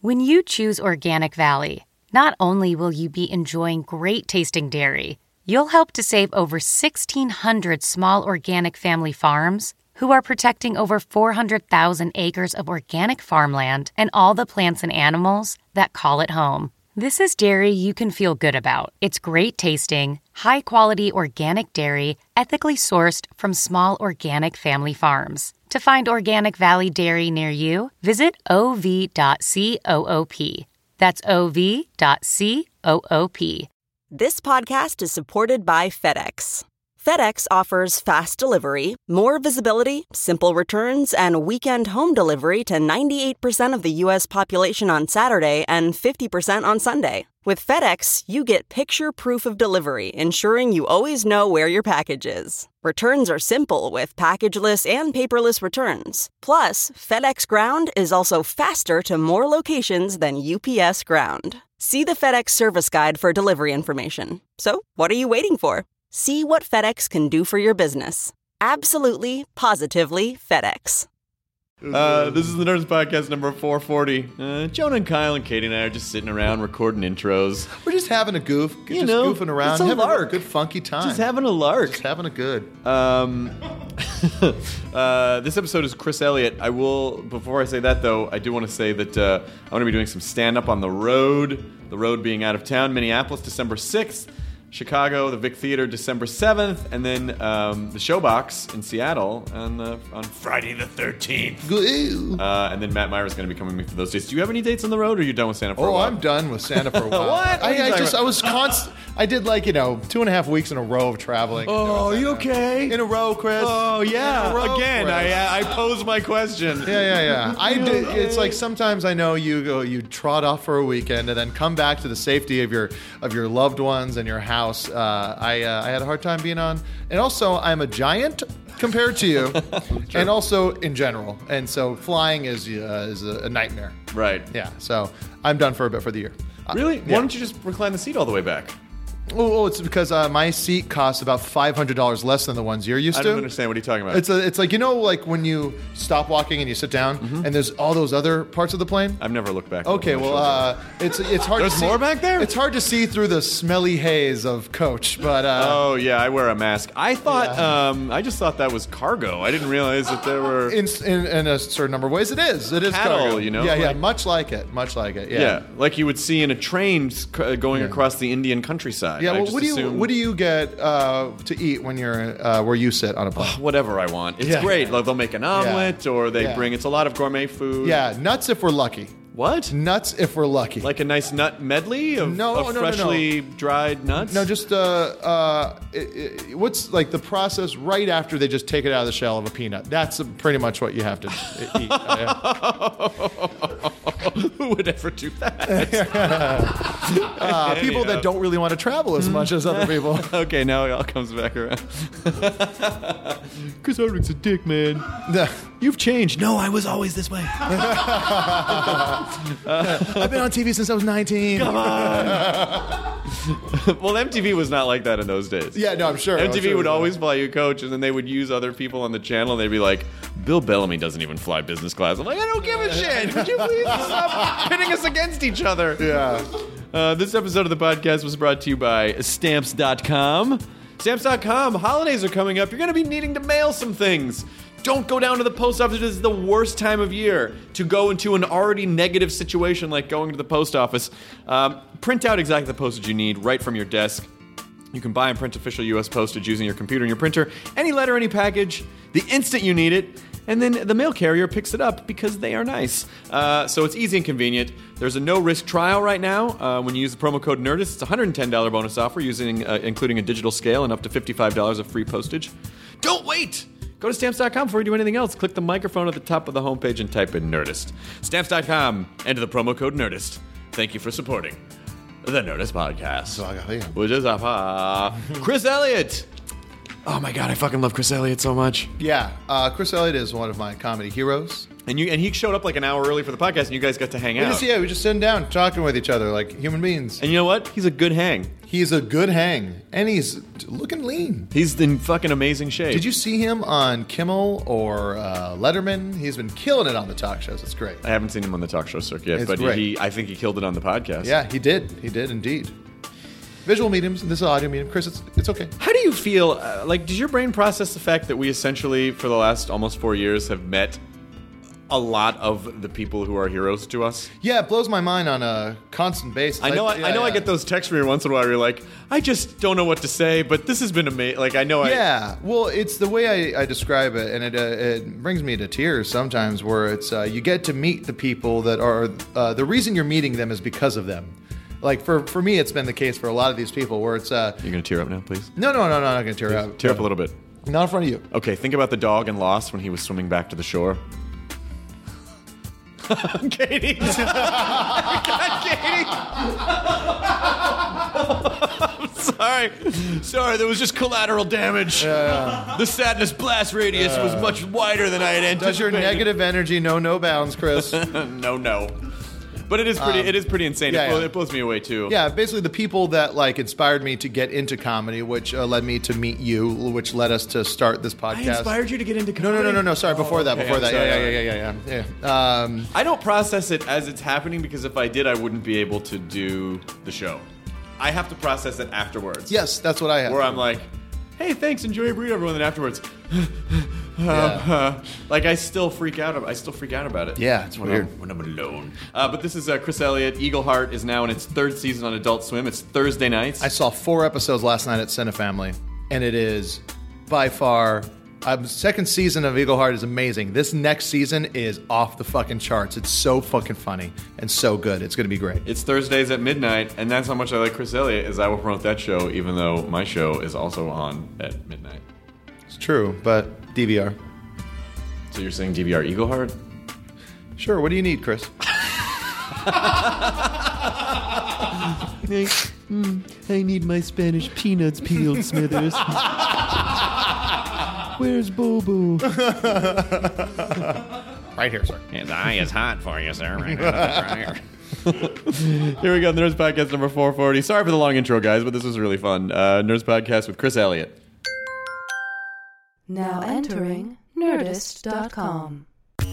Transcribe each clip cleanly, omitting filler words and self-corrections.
When you choose Organic Valley, not only will you be enjoying great-tasting dairy, you'll help to save over 1,600 small organic family farms who are protecting over 400,000 acres of organic farmland and all the plants and animals that call it home. This is dairy you can feel good about. It's great-tasting, high-quality organic dairy, ethically sourced from small organic family farms. To find Organic Valley Dairy near you, visit ov.coop. That's ov.coop. This podcast is supported by FedEx. FedEx offers fast delivery, more visibility, simple returns, and weekend home delivery to 98% of the U.S. population on Saturday and 50% on Sunday. With FedEx, you get picture proof of delivery, ensuring you always know where your package is. Returns are simple with packageless and paperless returns. Plus, FedEx Ground is also faster to more locations than UPS Ground. See the FedEx service guide for delivery information. So, what are you waiting for? See what FedEx can do for your business. Absolutely, positively FedEx. This is the Nerds Podcast number 440. Jonah and Kyle and Katie and I are just sitting around recording intros. We're just having a goof. You know, goofing around. It's a having lark. A good funky time. Just having a lark. Just having a good. This episode is Chris Elliott. I will, before I say that though, I do want to say that I'm going to be doing some stand-up on the road. The road being out of town. Minneapolis, December 6th. Chicago, the Vic Theater, December 7th, and then the Showbox in Seattle on Friday the 13th. And then Matt Myra's going to be coming with me for those dates. Do you have any dates on the road, or are you done with Santa for a while? I'm done with Santa for a while. What? I did 2.5 weeks in a row of traveling. Oh, are you okay? In a row, Chris. Oh, yeah. Again, I pose my question. Yeah. I did. It's like sometimes I know you trot off for a weekend and then come back to the safety of your loved ones and your house. I had a hard time being on, and also I'm a giant compared to you, and also in general, and so flying is a nightmare. Right. Yeah. So I'm done for a bit for the year. Really? Yeah. Why don't you just recline the seat all the way back? Oh, it's because my seat costs about $500 less than the ones you're used to. I don't understand. What are you talking about? It's like, like when you stop walking and you sit down, and there's all those other parts of the plane. I've never looked back. Okay, well, it's hard. There's to see. more back there? It's hard to see through the smelly haze of coach, but. Oh yeah, I wear a mask. I thought, I just thought that was cargo. I didn't realize that there were. In a certain number of ways, it is. It is cattle, cargo. Yeah, much like it. Yeah, like you would see in a train going across the Indian countryside. Yeah, well, what do you get to eat when you're where you sit on a plane? Whatever I want. It's great. Like they'll make an omelet, or they bring. It's a lot of gourmet food. Yeah, nuts if we're lucky. What? Nuts if we're lucky. Like a nice nut medley of freshly dried nuts? No, just what's like the process right after they just take it out of the shell of a peanut. That's pretty much what you have to eat. Who would ever do that? People that don't really want to travel as much as other people. Okay, now it all comes back around. Chris Hardwick's a dick, man. You've changed. No, I was always this way. I've been on TV since I was 19. Come on. Well, MTV was not like that in those days. Yeah, no, I'm sure. MTV would always fly you coach, and then they would use other people on the channel. And they'd be like, Bill Bellamy doesn't even fly business class. I'm like, I don't give a shit. Would you please stop pitting us against each other? Yeah. This episode of the podcast was brought to you by Stamps.com. Stamps.com, holidays are coming up. You're going to be needing to mail some things. Don't go down to the post office. This is the worst time of year to go into an already negative situation like going to the post office. Print out exactly the postage you need right from your desk. You can buy and print official U.S. postage using your computer and your printer. Any letter, any package, the instant you need it. And then the mail carrier picks it up because they are nice. So it's easy and convenient. There's a no-risk trial right now. When you use the promo code NERDIST, it's a $110 bonus offer including a digital scale and up to $55 of free postage. Don't wait! Go to Stamps.com before you do anything else. Click the microphone at the top of the homepage and type in Nerdist. Stamps.com. Enter the promo code Nerdist. Thank you for supporting the Nerdist Podcast. Which is Chris Elliott. Oh my god, I fucking love Chris Elliott so much. Yeah, Chris Elliott is one of my comedy heroes. And he showed up like an hour early for the podcast, and you guys got to hang out. We just sitting down, talking with each other like human beings. And you know what? He's a good hang. He's a good hang, and he's looking lean. He's in fucking amazing shape. Did you see him on Kimmel or Letterman? He's been killing it on the talk shows. It's great. I haven't seen him on the talk show circuit yet, It's but great. I think he killed it on the podcast. Yeah, he did. He did indeed. Visual mediums, this is audio medium. Chris, it's okay. How do you feel? Does your brain process the fact that we essentially, for the last almost 4 years, have met a lot of the people who are heroes to us? Yeah, it blows my mind on a constant basis. I know I get those texts from you once in a while where you're like, I just don't know what to say, but this has been amazing. Like, I know Yeah, well, it's the way I describe it, and it brings me to tears sometimes, where it's you get to meet the people that are, the reason you're meeting them is because of them. Like, for me, it's been the case for a lot of these people, where it's... You're going to tear up now, please? No, I'm not going to tear up. Tear up a little bit. Not in front of you. Okay, think about the dog in Lost when he was swimming back to the shore. Katie! God, Katie! I'm sorry, there was just collateral damage. The sadness blast radius was much wider than I had anticipated. Does your negative energy know no bounds, Chris? No. But it is pretty insane. It blows me away too. Yeah, basically the people that like inspired me to get into comedy, which led me to meet you, which led us to start this podcast. I inspired you to get into comedy? No. Sorry, before that. Sorry. Yeah. I don't process it as it's happening because if I did, I wouldn't be able to do the show. I have to process it afterwards. Yes, that's what I have. Where I'm like, hey, thanks, enjoy your burrito, everyone. Then afterwards, like I still freak out about it. Yeah, it's weird when I'm alone. But this is Chris Elliott. Eagleheart is now in its third season on Adult Swim. It's Thursday nights. I saw 4 episodes last night at Cinefamily, and it is by far. Second season of Eagleheart is amazing. This next season is off the fucking charts. It's so fucking funny and so good. It's going to be great. It's Thursdays at midnight, and that's how much I like Chris Elliott, is I will promote that show, even though my show is also on at midnight. It's true, but DVR. So you're saying DVR Eagleheart? Sure. What do you need, Chris? I need my Spanish peanuts peeled, Smithers. Where's Bobo? Right here, sir. His eye is hot for you, sir. Right out of the dryer. Here we go, Nerds Podcast number 440. Sorry for the long intro, guys, but this was really fun. Nerds Podcast with Chris Elliott. Now entering Nerdist.com.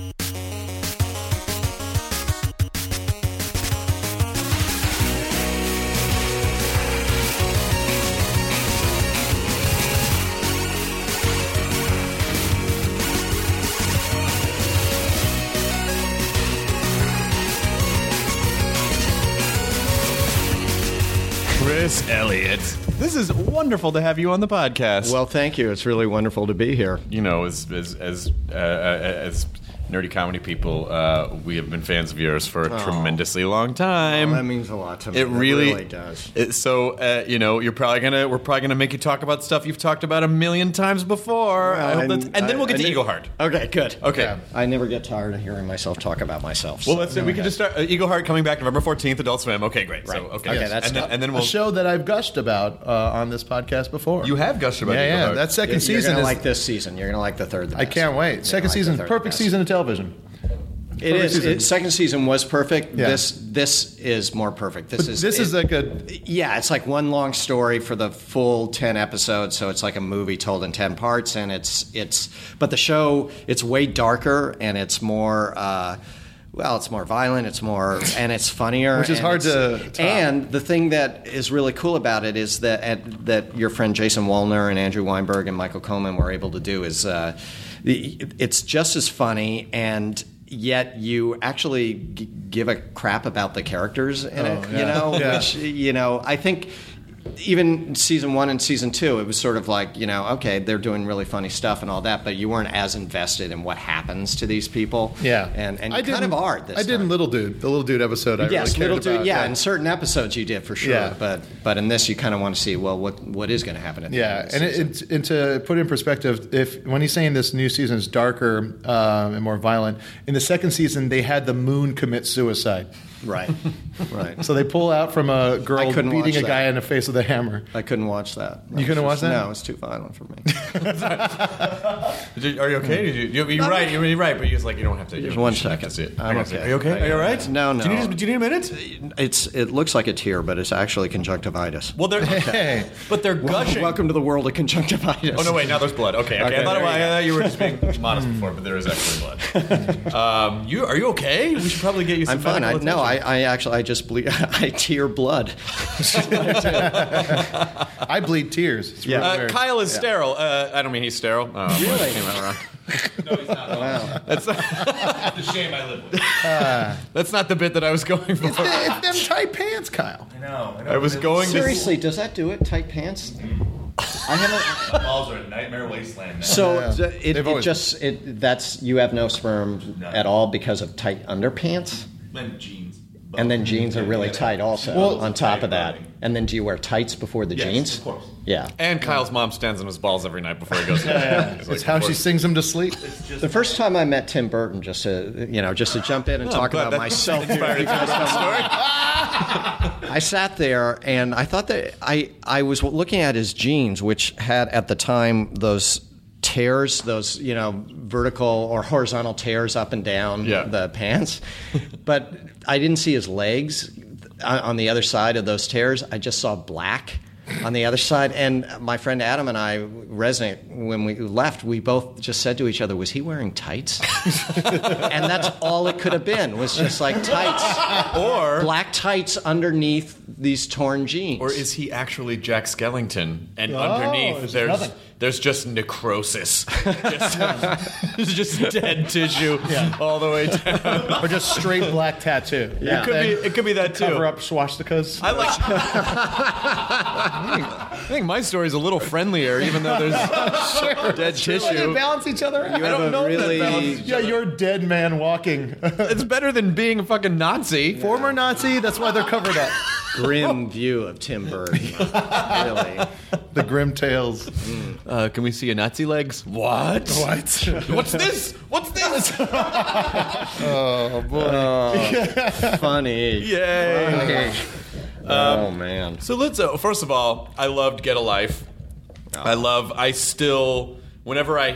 Chris Elliott. This is wonderful to have you on the podcast. Well, thank you. It's really wonderful to be here. You know, as nerdy comedy people, we have been fans of yours for a tremendously long time. Oh, that means a lot to me. It really does. We're probably gonna make you talk about stuff you've talked about a million times before. Well, and then we'll get to Eagleheart. Okay, good. Okay. Yeah. I never get tired of hearing myself talk about myself. Well, let's we can just start. Eagleheart coming back November 14th, Adult Swim. Okay, great. Right. So, okay, Okay, yes. that's done. and then A we'll. show that I've gushed about on this podcast before. You have gushed about Yeah. Eagleheart. That second You're season going to is. like this season. You're going to like the third the I best. can't wait. You're Second gonna like season, the third perfect the best. season of television. It Perfect is. season. Second season was perfect. Yeah. This is more perfect. This is like a. Yeah, it's like one long story for the full 10 episodes, so it's like a movie told in 10 parts, and but the show, it's way darker, and it's more, it's more violent, and it's funnier. Which is and hard to top. And the thing that is really cool about it is that your friend Jason Wolner and Andrew Weinberg and Michael Coleman were able to do is, it's just as funny, and yet you actually give a crap about the characters in it, Yeah. which, I think even season 1 and season 2, it was sort of like, okay, they're doing really funny stuff and all that, but you weren't as invested in what happens to these people. Yeah. And I you kind of are this I did in time. Little Dude. The Little Dude episode I Yes, really cared Little Dude. about. Yeah, in certain episodes you did for sure. Yeah. But in this, you kind of want to see, well, what is going to happen at the end of the season. And to put it in perspective, when he's saying this new season is darker and more violent, in the second season they had the moon commit suicide. Right. Right. So they pull out from a girl I couldn't beating watch a guy that. in the face with a hammer. I couldn't watch that. You couldn't watch that? No, it was too violent for me. Are you okay? You're right. You're right. But you're like, you don't have to. Just you one shouldn't have second. to see it. I'm I gotta see it. okay. Are you okay? Are you all right? No, no. Do you need a minute? It looks like a tear, but it's actually conjunctivitis. Well, they're Hey. but they're gushing. Welcome to the world of conjunctivitis. Oh no! Wait, now there's blood. Okay. I thought you were just being modest before, but there is actually blood. Are you okay? We should probably get you some. I'm fine. medical attention. I just bleed. I tear blood. I bleed tears. It's really weird. Kyle is sterile. I don't mean he's sterile. Oh, Really? came out wrong. No, he's not. Wow. That's The shame I live with. that's not the bit that I was going for. It's them tight pants, Kyle. I know. I was going to. Seriously, does that do it? Tight pants? I haven't. My balls are a nightmare wasteland now. So Yeah. They've always- that's you have no sperm No. at all because of tight underpants, And jeans. and then jeans are really tight also. Well- on top of that, Tight and then do you wear tights before the Yes, jeans? of course. Yeah. And Kyle's mom stands on his balls every night before he goes to bed. It's how she sings him to sleep. The first time I met Tim Burton, just to jump in and talk glad about that myself. inspired a story. I sat there and I thought that I was looking at his jeans, which had at the time those tears, those vertical or horizontal tears up and down the pants, but I didn't see his legs on the other side of those tears. I just saw black on the other side. And my friend Adam and I resonate. When we left, we both just said to each other, was he wearing tights? And that's all it could have been, was just like tights. Or Black tights underneath these torn jeans. Or is he actually Jack Skellington? And underneath there's just necrosis. just dead tissue all the way down. Or just straight black tattoo. Yeah. It could be that too. Cover up swastikas. I like. I think my story's a little friendlier, even though there's dead They tissue. balance each other out. You have a know that really balance. Yeah, you're a dead man walking. It's better than being a fucking Nazi. Former Nazi, that's why they're covered up. grim view of Tim Burton. Really. The grim tales. Can we see your Nazi legs? What? What? What's this? What's this? Oh, boy. Funny. Yay. Oh, man. So let's, first of all, I loved Get a Life. I still, whenever I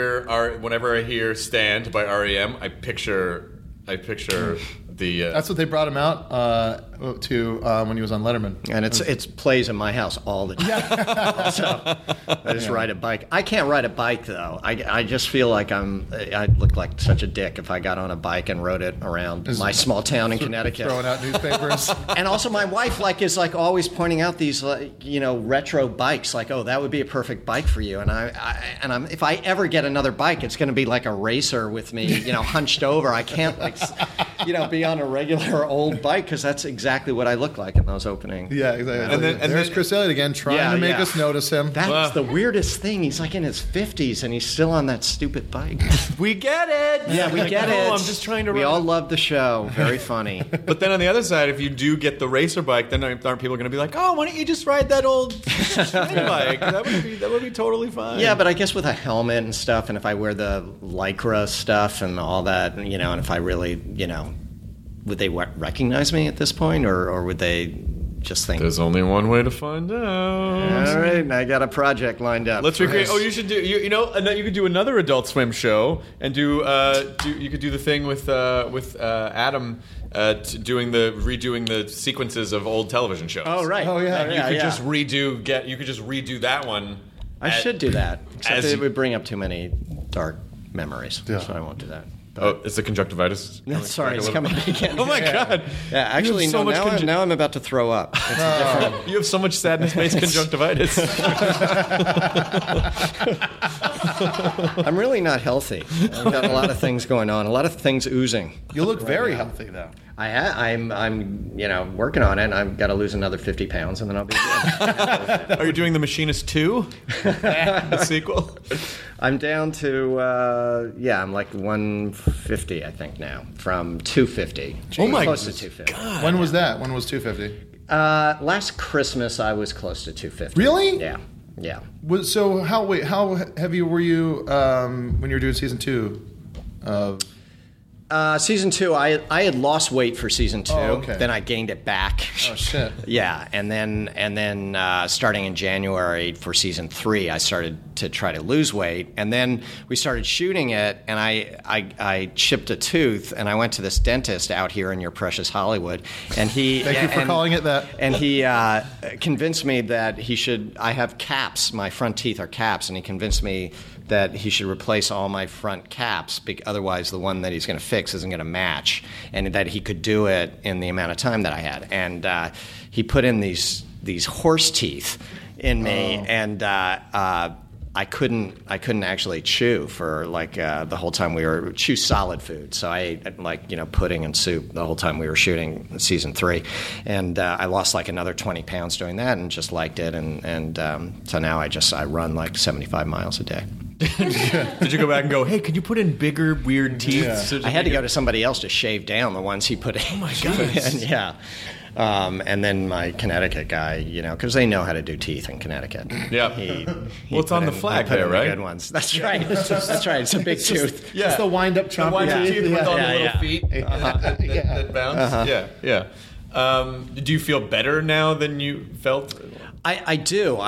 hear Stand by R.E.M., I picture the... That's what they brought him out to when he was on Letterman. And it's plays in my house all the time. So I just ride a bike. I can't ride a bike though. I just feel like I'd look like such a dick if I got on a bike and rode it around my small town in Connecticut. Throwing out newspapers. And also my wife is always pointing out these retro bikes, like, oh, that would be a perfect bike for you. And I'm if I ever get another bike, it's going to be like a racer with me, hunched over. I can't be on a regular old bike because that's exactly what I look like in those openings. Yeah, exactly. And there's then- Chris Elliott again trying to make us notice him. That's the weirdest thing. He's like in his 50s and he's still on that stupid bike. We get it. Yeah, we get it. I'm just trying to. We all love the show. Very funny. But then on the other side, if you do get the racer bike, then aren't people going to be like, oh, why don't you just ride that old swing bike? That would be totally fine. Yeah, but I guess with a helmet and stuff, and if I wear the Lycra stuff and all that, and if I really, would they recognize me at this point, or would they just think? There's only one way to find out. All right, I got a project lined up. Let's recreate. Oh, you should do. And then you could do another Adult Swim show, and you could do the thing with Adam redoing the sequences of old television shows. Oh, right. Oh, yeah. And you could just redo that one. I should do that. Except as it you- would bring up too many dark memories, so I won't do that. Oh, it's the conjunctivitis. Sorry, it's coming back again. Oh my God! Yeah, actually, You have so no. much Now I'm about to throw up. It's a different. You have so much sadness-based conjunctivitis. I'm really not healthy. I've got a lot of things going on. A lot of things oozing. You look very healthy, though. I'm working on it. And I've got to lose another 50 pounds, and then I'll be good. Are you doing The Machinist 2? The sequel? I'm down to I'm like 150, I think now, from 250. Oh my close to 250. When was that? When was 250? Last Christmas, I was close to 250. Really? Yeah. So how heavy were you when you were doing season 2 of Season 2, I had lost weight for season 2. Oh, okay. Then I gained it back. Oh shit. Yeah, and then starting in January for season 3, I started to try to lose weight, and then we started shooting it, and I chipped a tooth, and I went to this dentist out here in your precious Hollywood, and he Thank you for calling it that. and he convinced me that I have caps. My front teeth are caps, and he convinced me that he should replace all my front caps, otherwise the one that he's going to fix isn't going to match, and that he could do it in the amount of time that I had. And he put in these horse teeth in me, and I couldn't actually chew for the whole time we were chew solid food. So I ate pudding and soup the whole time we were shooting season 3, and I lost another 20 pounds doing that, and just liked it, and so now I run 75 miles a day. Did you go back and go, hey, could you put in bigger, weird teeth? Yeah. I had to go to somebody else to shave down the ones he put in. Oh my goodness. Yeah. And then my Connecticut guy, because they know how to do teeth in Connecticut. Yeah. Well, it's on the flag there, right? The good ones. That's right. That's right. It's a big tooth. Yeah. It's the wind-up chomper wind-up teeth with all the little Yeah. feet that bounce. Yeah. Do you feel better now than you felt? I do.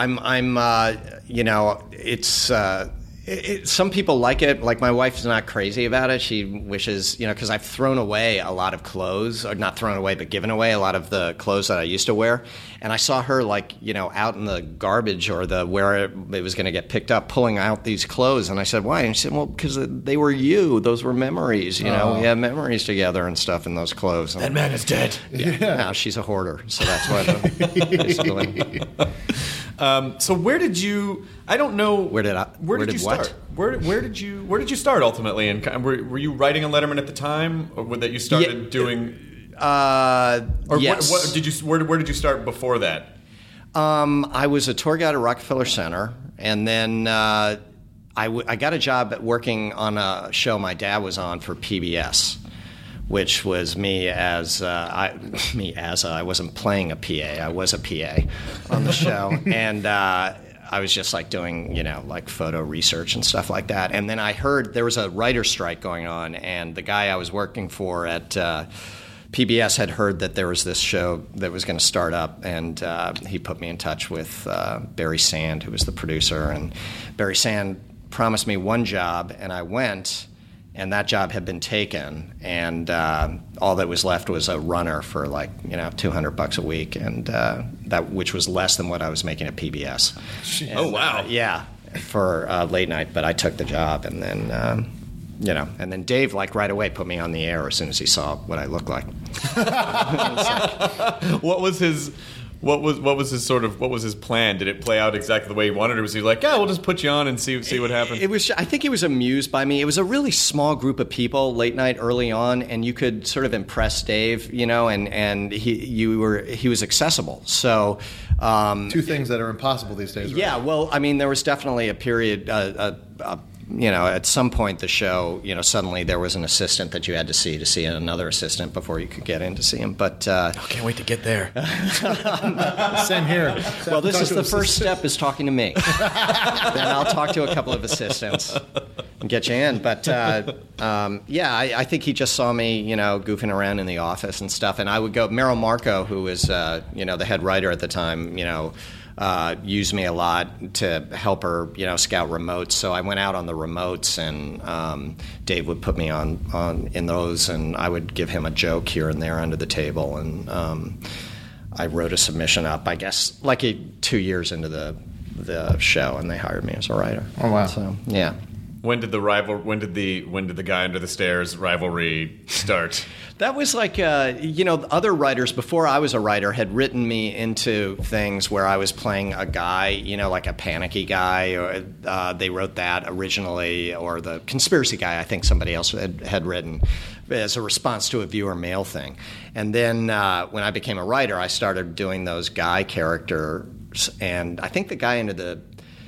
Some people like it. Like, my wife is not crazy about it. She wishes, because I've thrown away a lot of clothes, or not thrown away, but given away a lot of the clothes that I used to wear. And I saw her, out in the garbage or where it was going to get picked up, pulling out these clothes. And I said, why? And she said, well, because they were you. Those were memories. We have memories together and stuff in those clothes. And, That man is dead. yeah. Now she's a hoarder, so that's what basically. So where did you? I don't know. Where did you what? start? Where did you start ultimately? And were you writing on Letterman at the time, or that you started doing? Or yes. What did you? Where did you start before that? I was a tour guide at Rockefeller Center, and then I got a job at working on a show my dad was on for PBS, which was I wasn't playing a PA, I was a PA on the show, and I was just doing photo research and stuff like that. And then I heard there was a writer's strike going on, and the guy I was working for at PBS had heard that there was this show that was going to start up, and he put me in touch with Barry Sand, who was the producer. And Barry Sand promised me one job, and I went, and that job had been taken, and all that was left was a runner for $200 a week, and which was less than what I was making at PBS. And, oh wow! Yeah, for late night, but I took the job, and then. And then Dave, right away, put me on the air as soon as he saw what I looked like. What was his plan? Did it play out exactly the way he wanted, or was he like, yeah, we'll just put you on and see what happens? I think he was amused by me. It was a really small group of people late night early on, and you could sort of impress Dave, and he was accessible. So Two things that are impossible these days. Right? Yeah, well, there was definitely a period. At some point the show, suddenly there was an assistant that you had to see another assistant before you could get in to see him. But can't wait to get there. Same here. Well, this is the first step is talking to me. Then I'll talk to a couple of assistants and get you in. But I think he just saw me, goofing around in the office and stuff. And I would go. Meryl Marco, who was the head writer at the time, used me a lot to help her, scout remotes. So I went out on the remotes, and Dave would put me on in those, and I would give him a joke here and there under the table, and I wrote a submission up, I guess, 2 years into the show, and they hired me as a writer. Oh wow! So yeah. When did the guy under the stairs rivalry start? That was other writers before I was a writer had written me into things where I was playing a guy, like a panicky guy, or they wrote that originally, or the conspiracy guy I think somebody else had written as a response to a viewer mail thing. And then when I became a writer, I started doing those guy characters, and I think the guy under the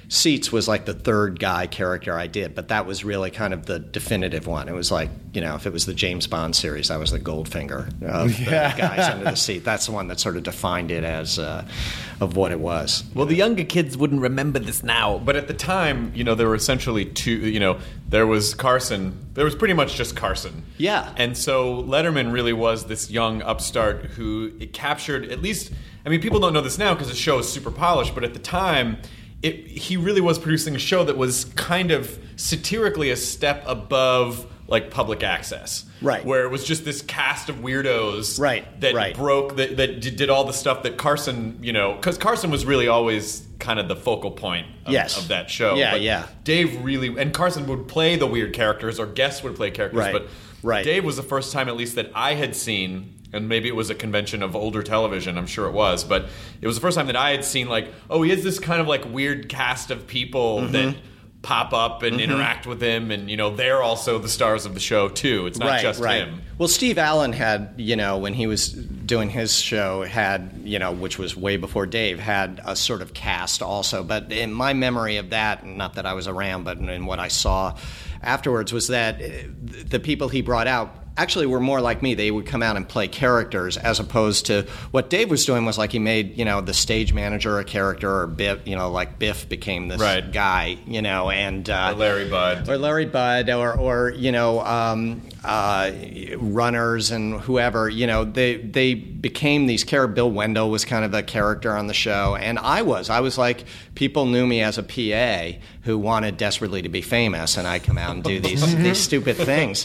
Seats was like the third guy character I did, but that was really kind of the definitive one. It was like, if it was the James Bond series, I was the Goldfinger of the guys under the seat. That's the one that sort of defined it as of what it was. Well, the younger kids wouldn't remember this now, but at the time, there were essentially two, there was Carson. There was pretty much just Carson. Yeah. And so Letterman really was this young upstart who captured, at least, people don't know this now because the show is super polished, but at the time, he really was producing a show that was kind of satirically a step above like public access, right? Where it was just this cast of weirdos, right? That broke, that did all the stuff that Carson, because Carson was really always kind of the focal point of that show. Yeah, but yeah. Dave really, and Carson would play the weird characters, or guests would play characters, but Dave was the first time, at least, that I had seen. And maybe it was a convention of older television, I'm sure it was. But it was the first time that I had seen, like, oh, he has this kind of, like, weird cast of people that pop up and interact with him. And, they're also the stars of the show, too. It's not just him. Well, Steve Allen had, when he was doing his show, had, which was way before Dave, had a sort of cast also. But in my memory of that, not that I was around, but in what I saw afterwards, was that the people he brought out actually were more like me. They would come out and play characters, as opposed to what Dave was doing was like he made, the stage manager a character, or Biff, like Biff became this guy, and or Larry Budd. Or runners and whoever, they became these characters. Bill Wendell was kind of a character on the show, and I was like, people knew me as a PA who wanted desperately to be famous, and I come out and do these stupid things.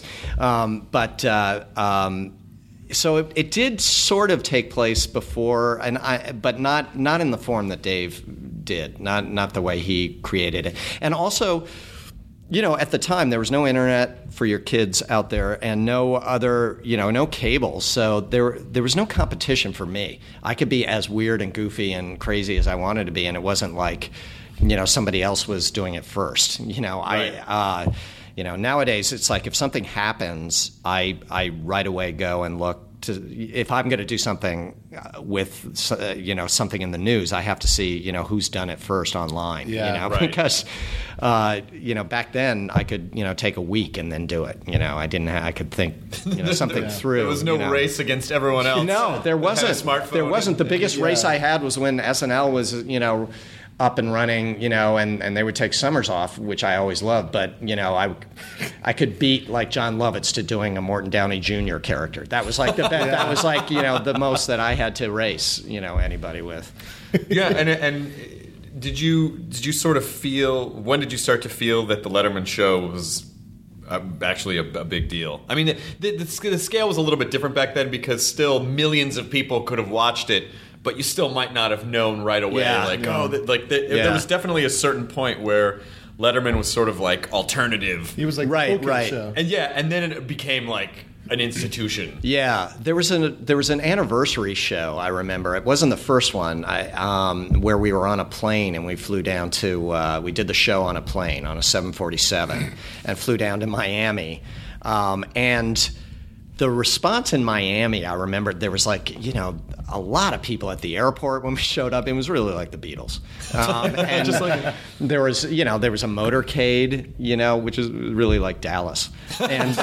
So it did sort of take place before, but not in the form that Dave did, not the way he created it. And also, at the time there was no internet for your kids out there, and no other, no cable, so there was no competition for me. I could be as weird and goofy and crazy as I wanted to be, and it wasn't like, somebody else was doing it first. Nowadays it's like if something happens, I right away go and look to, if I'm going to do something with, something in the news, I have to see, who's done it first online, because, back then I could, take a week and then do it. I could think, something through. There was no race against everyone else. No, there wasn't. There wasn't. The biggest race I had was when SNL was, up and running, and they would take summers off, which I always loved. But, I could beat like John Lovitz to doing a Morton Downey Jr. character. That was like that was like, the most that I had to race, anybody with. Yeah, and did you sort of feel, when did you start to feel that the Letterman show was actually a big deal? I mean, the scale was a little bit different back then, because still millions of people could have watched it, but you still might not have known right away. There was definitely a certain point where Letterman was sort of like alternative. He was like right. Show. And then it became like an institution. Yeah, there was an anniversary show, I remember. It wasn't the first one, where we were on a plane and we flew down to, we did the show on a plane, on a 747, and flew down to Miami. And the response in Miami, I remember there was like, a lot of people at the airport when we showed up. It was really like the Beatles. And just like, there was a motorcade, which is really like Dallas. And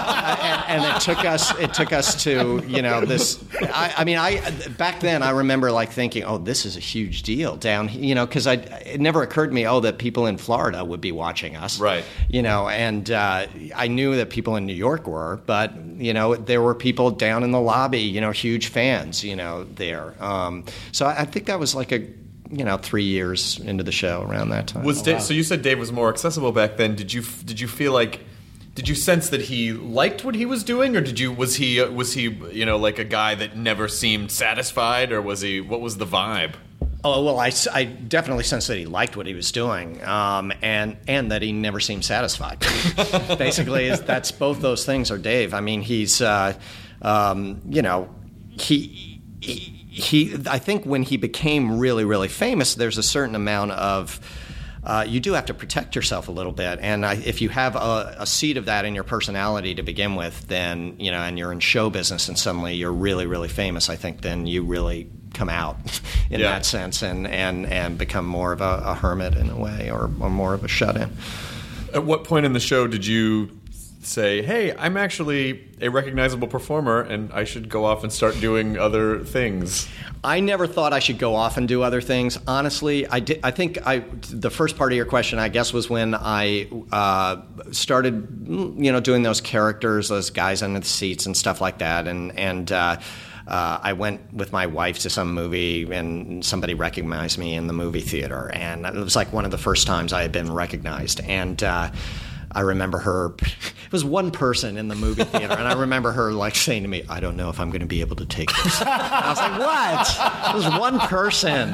it took us to, this, back then I remember like thinking, oh, this is a huge deal down, because it never occurred to me, that people in Florida would be watching us. Right. And I knew that people in New York were, but, there were people down in the lobby, huge fans, there. So I think that was like 3 years into the show around that time. So you said Dave was more accessible back then. Did you feel like, did you sense that he liked what he was doing, or was he like a guy that never seemed satisfied, or what was the vibe? Oh, well, I definitely sensed that he liked what he was doing, and that he never seemed satisfied. Basically, that's both those things are Dave. I mean, he's, I think when he became really, really famous, there's a certain amount of, you do have to protect yourself a little bit. And if you have a seed of that in your personality to begin with, then, and you're in show business and suddenly you're really, really famous, I think then you really come out in that sense, and become more of a hermit in a way, or more of a shut-in. At what point in the show did you say, hey, I'm actually a recognizable performer and I should go off and start doing other things? I never thought I should go off and do other things. Honestly, I think the first part of your question, I guess, was when I started, doing those characters, those guys under the seats and stuff like that. And I went with my wife to some movie, and somebody recognized me in the movie theater. And it was like one of the first times I had been recognized. And I remember her, it was one person in the movie theater, and I remember her like saying to me, I don't know if I'm going to be able to take this. And I was like, what? It was one person.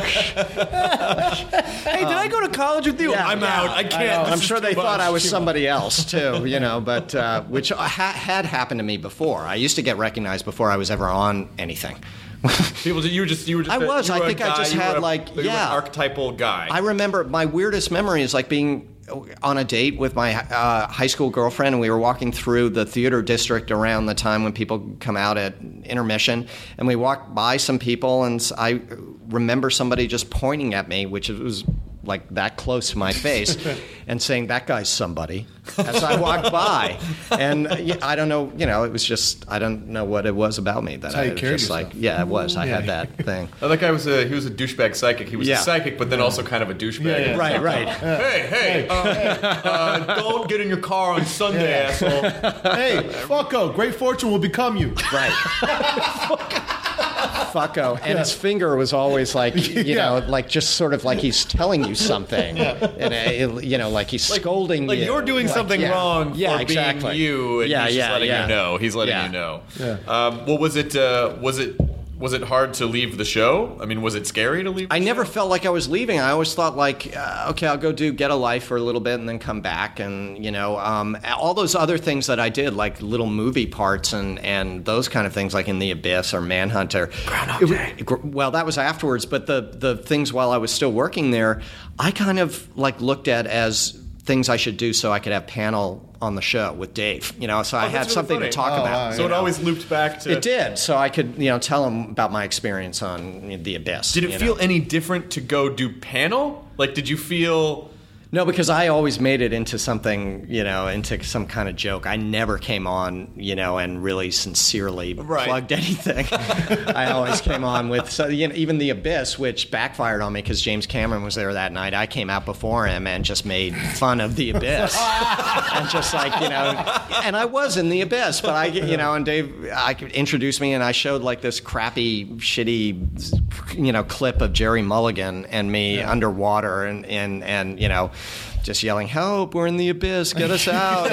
Hey, did I go to college with you? I'm out. I can't. I'm sure they thought I was somebody else too, but which had happened to me before. I used to get recognized before I was ever on anything. People, you were just. I was. I think I just had an archetypal guy. I remember my weirdest memory is like being on a date with my high school girlfriend, and we were walking through the theater district around the time when people come out at intermission, and we walked by some people, and I remember somebody just pointing at me, which was like that close to my face, and saying, that guy's somebody, as I walked by. And I don't know, it was just, I don't know what it was about me that I was just like, it was. I had that thing. Oh, that guy he was a douchebag psychic. He was a psychic, but then also kind of a douchebag. Yeah. Right. Hey, don't get in your car on Sunday, asshole. Hey, fucko, great fortune will become you. Right. Fucko. And his finger was always like, like just sort of like he's telling you something. And, like he's scolding you. Like you're doing something wrong for exactly. being you, and he's just letting you know. He's letting you know. Yeah. Well, was it hard to leave the show? I mean, was it scary to leave the show? I never felt like I was leaving. I always thought like, okay, I'll go Get a Life for a little bit and then come back. And, all those other things that I did, like little movie parts and those kind of things, like in The Abyss or Manhunter. Groundhog Day. Well, that was afterwards. But the things while I was still working there, I kind of like looked at as things I should do so I could have panel on the show with Dave, so I had really something funny. to talk about. So it always looped back to... It did, so I could, tell him about my experience on The Abyss. Did it feel any different to go do panel? Like, did you feel... No, because I always made it into something, into some kind of joke. I never came on, and really sincerely plugged anything. I always came on with, even The Abyss, which backfired on me because James Cameron was there that night. I came out before him and just made fun of The Abyss. And just like, and I was in The Abyss, but and Dave introduced me and I showed like this crappy, shitty, clip of Jerry Mulligan and me underwater and just yelling, help, we're in the abyss, get us out.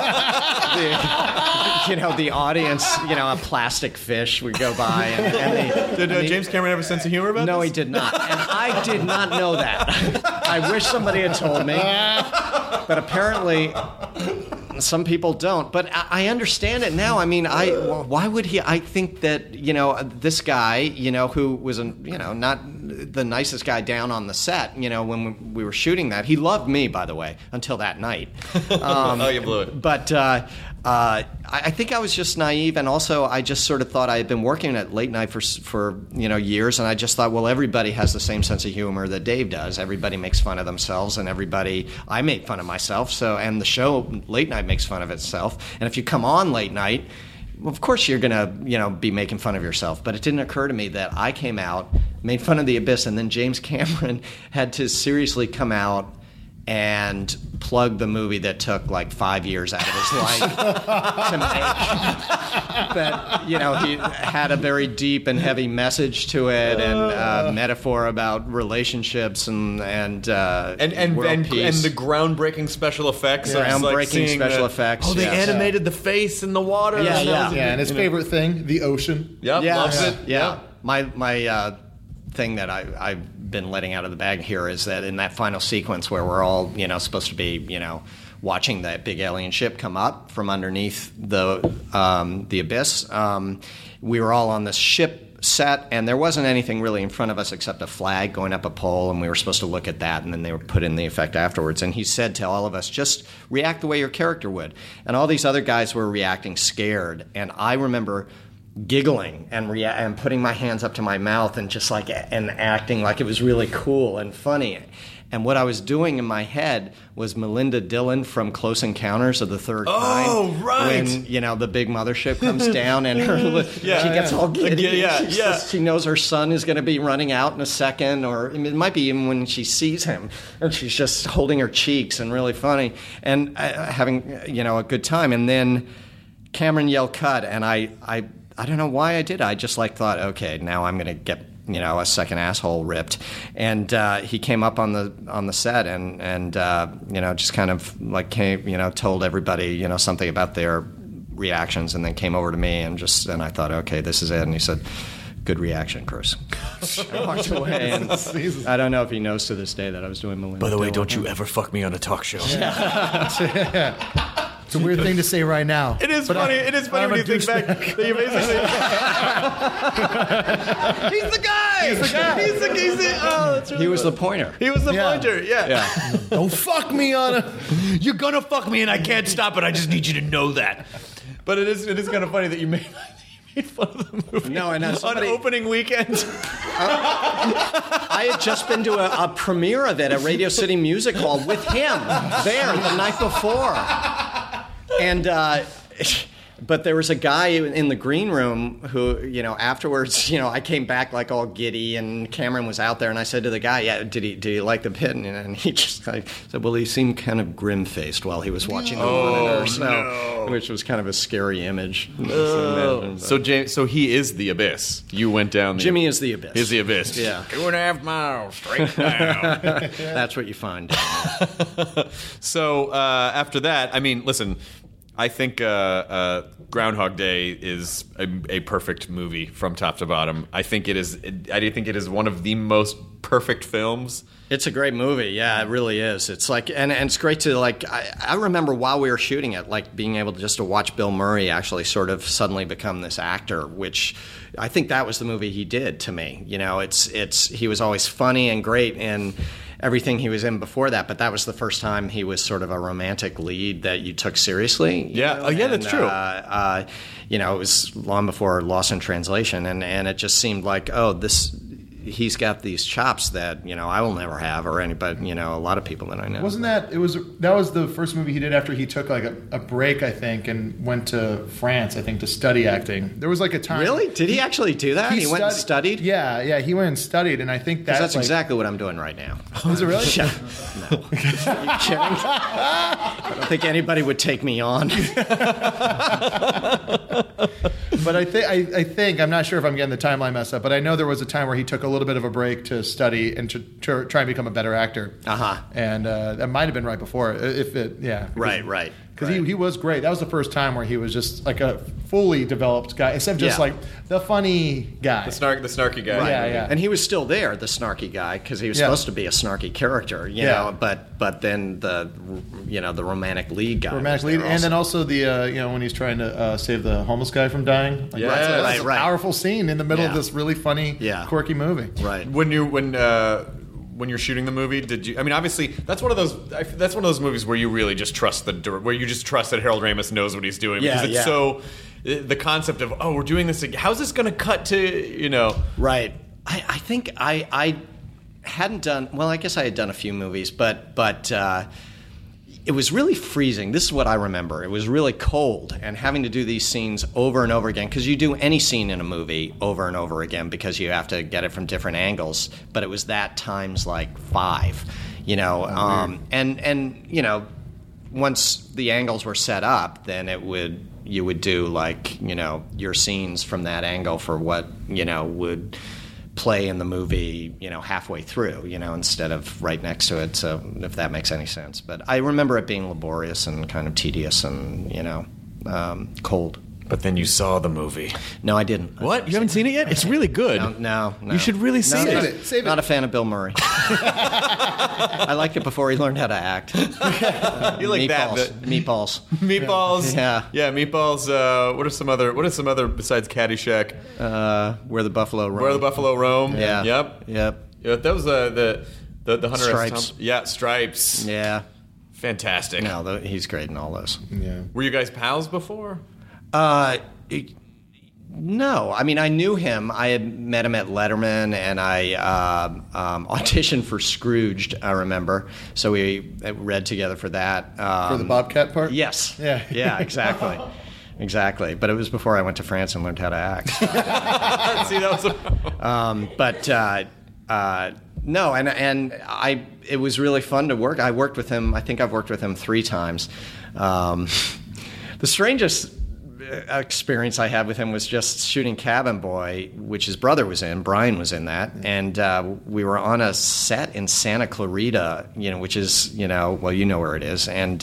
And the audience, a plastic fish would go by. Did James Cameron have a sense of humor about this? No, he did not. And I did not know that. I wish somebody had told me. But apparently... some people don't, but I understand it now. I mean, why would he? I think that this guy, who was not the nicest guy down on the set. When we were shooting that, he loved me, by the way, until that night. Oh, you blew it. But I think I was just naive, and also I just sort of thought I had been working at late night for years, and I just thought, well, everybody has the same sense of humor that Dave does. Everybody makes fun of themselves, and I make fun of myself. And the show late night makes fun of itself. And if you come on late night, well, of course you're gonna be making fun of yourself. But it didn't occur to me that I came out, made fun of The Abyss, and then James Cameron had to seriously come out and plug the movie that took like 5 years out of his life to make. That he had a very deep and heavy message to it, and metaphor about relationships and world peace. And the groundbreaking special effects. Groundbreaking special effects. Oh, they animated the face in the water. And his favorite thing, the ocean. Yep, loves it. Yeah. My thing that I've been letting out of the bag here is that in that final sequence where we're all supposed to be watching that big alien ship come up from underneath the abyss, we were all on this ship set, and there wasn't anything really in front of us except a flag going up a pole, and we were supposed to look at that, and then they were put in the effect afterwards. And he said to all of us, just react the way your character would. And all these other guys were reacting scared, and I remember giggling and putting my hands up to my mouth and just like and acting like it was really cool and funny. And what I was doing in my head was Melinda Dillon from Close Encounters of the Third Kind. Oh, right. When, the big mothership comes down and she gets all giddy. She knows her son is going to be running out in a second, or it might be even when she sees him, and she's just holding her cheeks and really funny and having, a good time. And then Cameron yelled cut, and I don't know why I did. I just thought, okay, now I'm going to get a second asshole ripped, and he came up on the set and just kind of came, told everybody something about their reactions, and then came over to me and I thought, okay, this is it. And he said, "Good reaction, Chris." I walked away, and I don't know if he knows to this day that I was doing Melinda. By the way, Dillon. don't you ever fuck me on a talk show. It's a weird thing to say right now. It is funny. It is funny when you think back that you basically. He's the guy. He's the guy. That's really He was the pointer. He was the pointer. Yeah. Don't fuck me on a. You're gonna fuck me, and I can't stop it. I just need you to know that. But it is kind of funny that you made fun of the movie. No, and on opening weekend. I had just been to a premiere of it at Radio City Music Hall with him there the night before. And but there was a guy in the green room who, afterwards, I came back all giddy, and Cameron was out there, and I said to the guy, "Yeah, did he like the bit?" And he just said, "Well, he seemed kind of grim-faced while he was watching the monitor, which was kind of a scary image." So he is the abyss. You went down. Jimmy is the abyss. Is the abyss. Yeah, 2.5 miles straight down. That's what you find. So after that, I mean, listen. I think Groundhog Day is a perfect movie from top to bottom. I think it is. I do think it is one of the most perfect films. It's a great movie. Yeah, it really is. It's and it's great to I remember while we were shooting it, being able to watch Bill Murray actually sort of suddenly become this actor, which I think that was the movie he did to me. He was always funny and great in everything he was in before that, but that was the first time he was sort of a romantic lead that you took seriously. That's true. It was long before Lost in Translation, and it just seemed like, he's got these chops that I will never have, or anybody, a lot of people that I know. That was the first movie he did after he took a break, I think, and went to France, I think, to study acting. There was a time. Really? Did he actually do that? He went and studied? Yeah, he went and studied, and I think that's exactly what I'm doing right now. Is it really? Yeah. No. Are you kidding? I don't think anybody would take me on. But I think I'm not sure if I'm getting the timeline messed up, but I know there was a time where he took a little bit of a break to study and to try and become a better actor. And that might have been right before. Right. Because he was great. That was the first time where he was just a fully developed guy, instead of just the funny guy. The snarky guy. Right. Yeah. And he was still there, the snarky guy, because he was supposed to be a snarky character, you know. But then the romantic lead guy. And then also the when he's trying to save the homeless guy from dying. That's a powerful scene in the middle of this really funny, quirky movie. Right. When you're shooting the movie, did you? I mean, obviously, that's one of those movies where you really just trust that Harold Ramis knows what he's doing, because it's so the concept of we're doing this. How's this going to cut to Right. I think I hadn't done well. I guess I had done a few movies, but it was really freezing. This is what I remember. It was really cold, and having to do these scenes over and over again, because you do any scene in a movie over and over again because you have to get it from different angles. But it was that times 5, and once the angles were set up, then you would do your scenes from that angle for what would play in the movie, halfway through, instead of right next to it. So if that makes any sense. But I remember it being laborious and kind of tedious and, cold. But then you saw the movie. No, I didn't. What? You haven't seen it yet? It's really good. No. You should really see it. Save it. Not a fan of Bill Murray. I liked it before he learned how to act. You like Meatballs. Meatballs. Yeah. Yeah, Meatballs. What are some other besides Caddyshack? Where the Buffalo Roam. Where the Buffalo Roam. Yeah. Yep. Yeah, that was the Hunter S. Stripes. Stripes. Yeah. Fantastic. No, he's great in all those. Yeah. Were you guys pals before? No, I mean, I knew him. I had met him at Letterman, and I auditioned for Scrooged, I remember. So we read together for that. For the Bobcat part? Yes. Yeah. Yeah, exactly. Exactly. But it was before I went to France and learned how to act. See, that was No, and it was really fun to work. I worked with him. I think I've worked with him 3 times. The strangest experience I had with him was just shooting Cabin Boy, which his brother was in. Brian was in that, and we were on a set in Santa Clarita, which is, well, you know where it is, and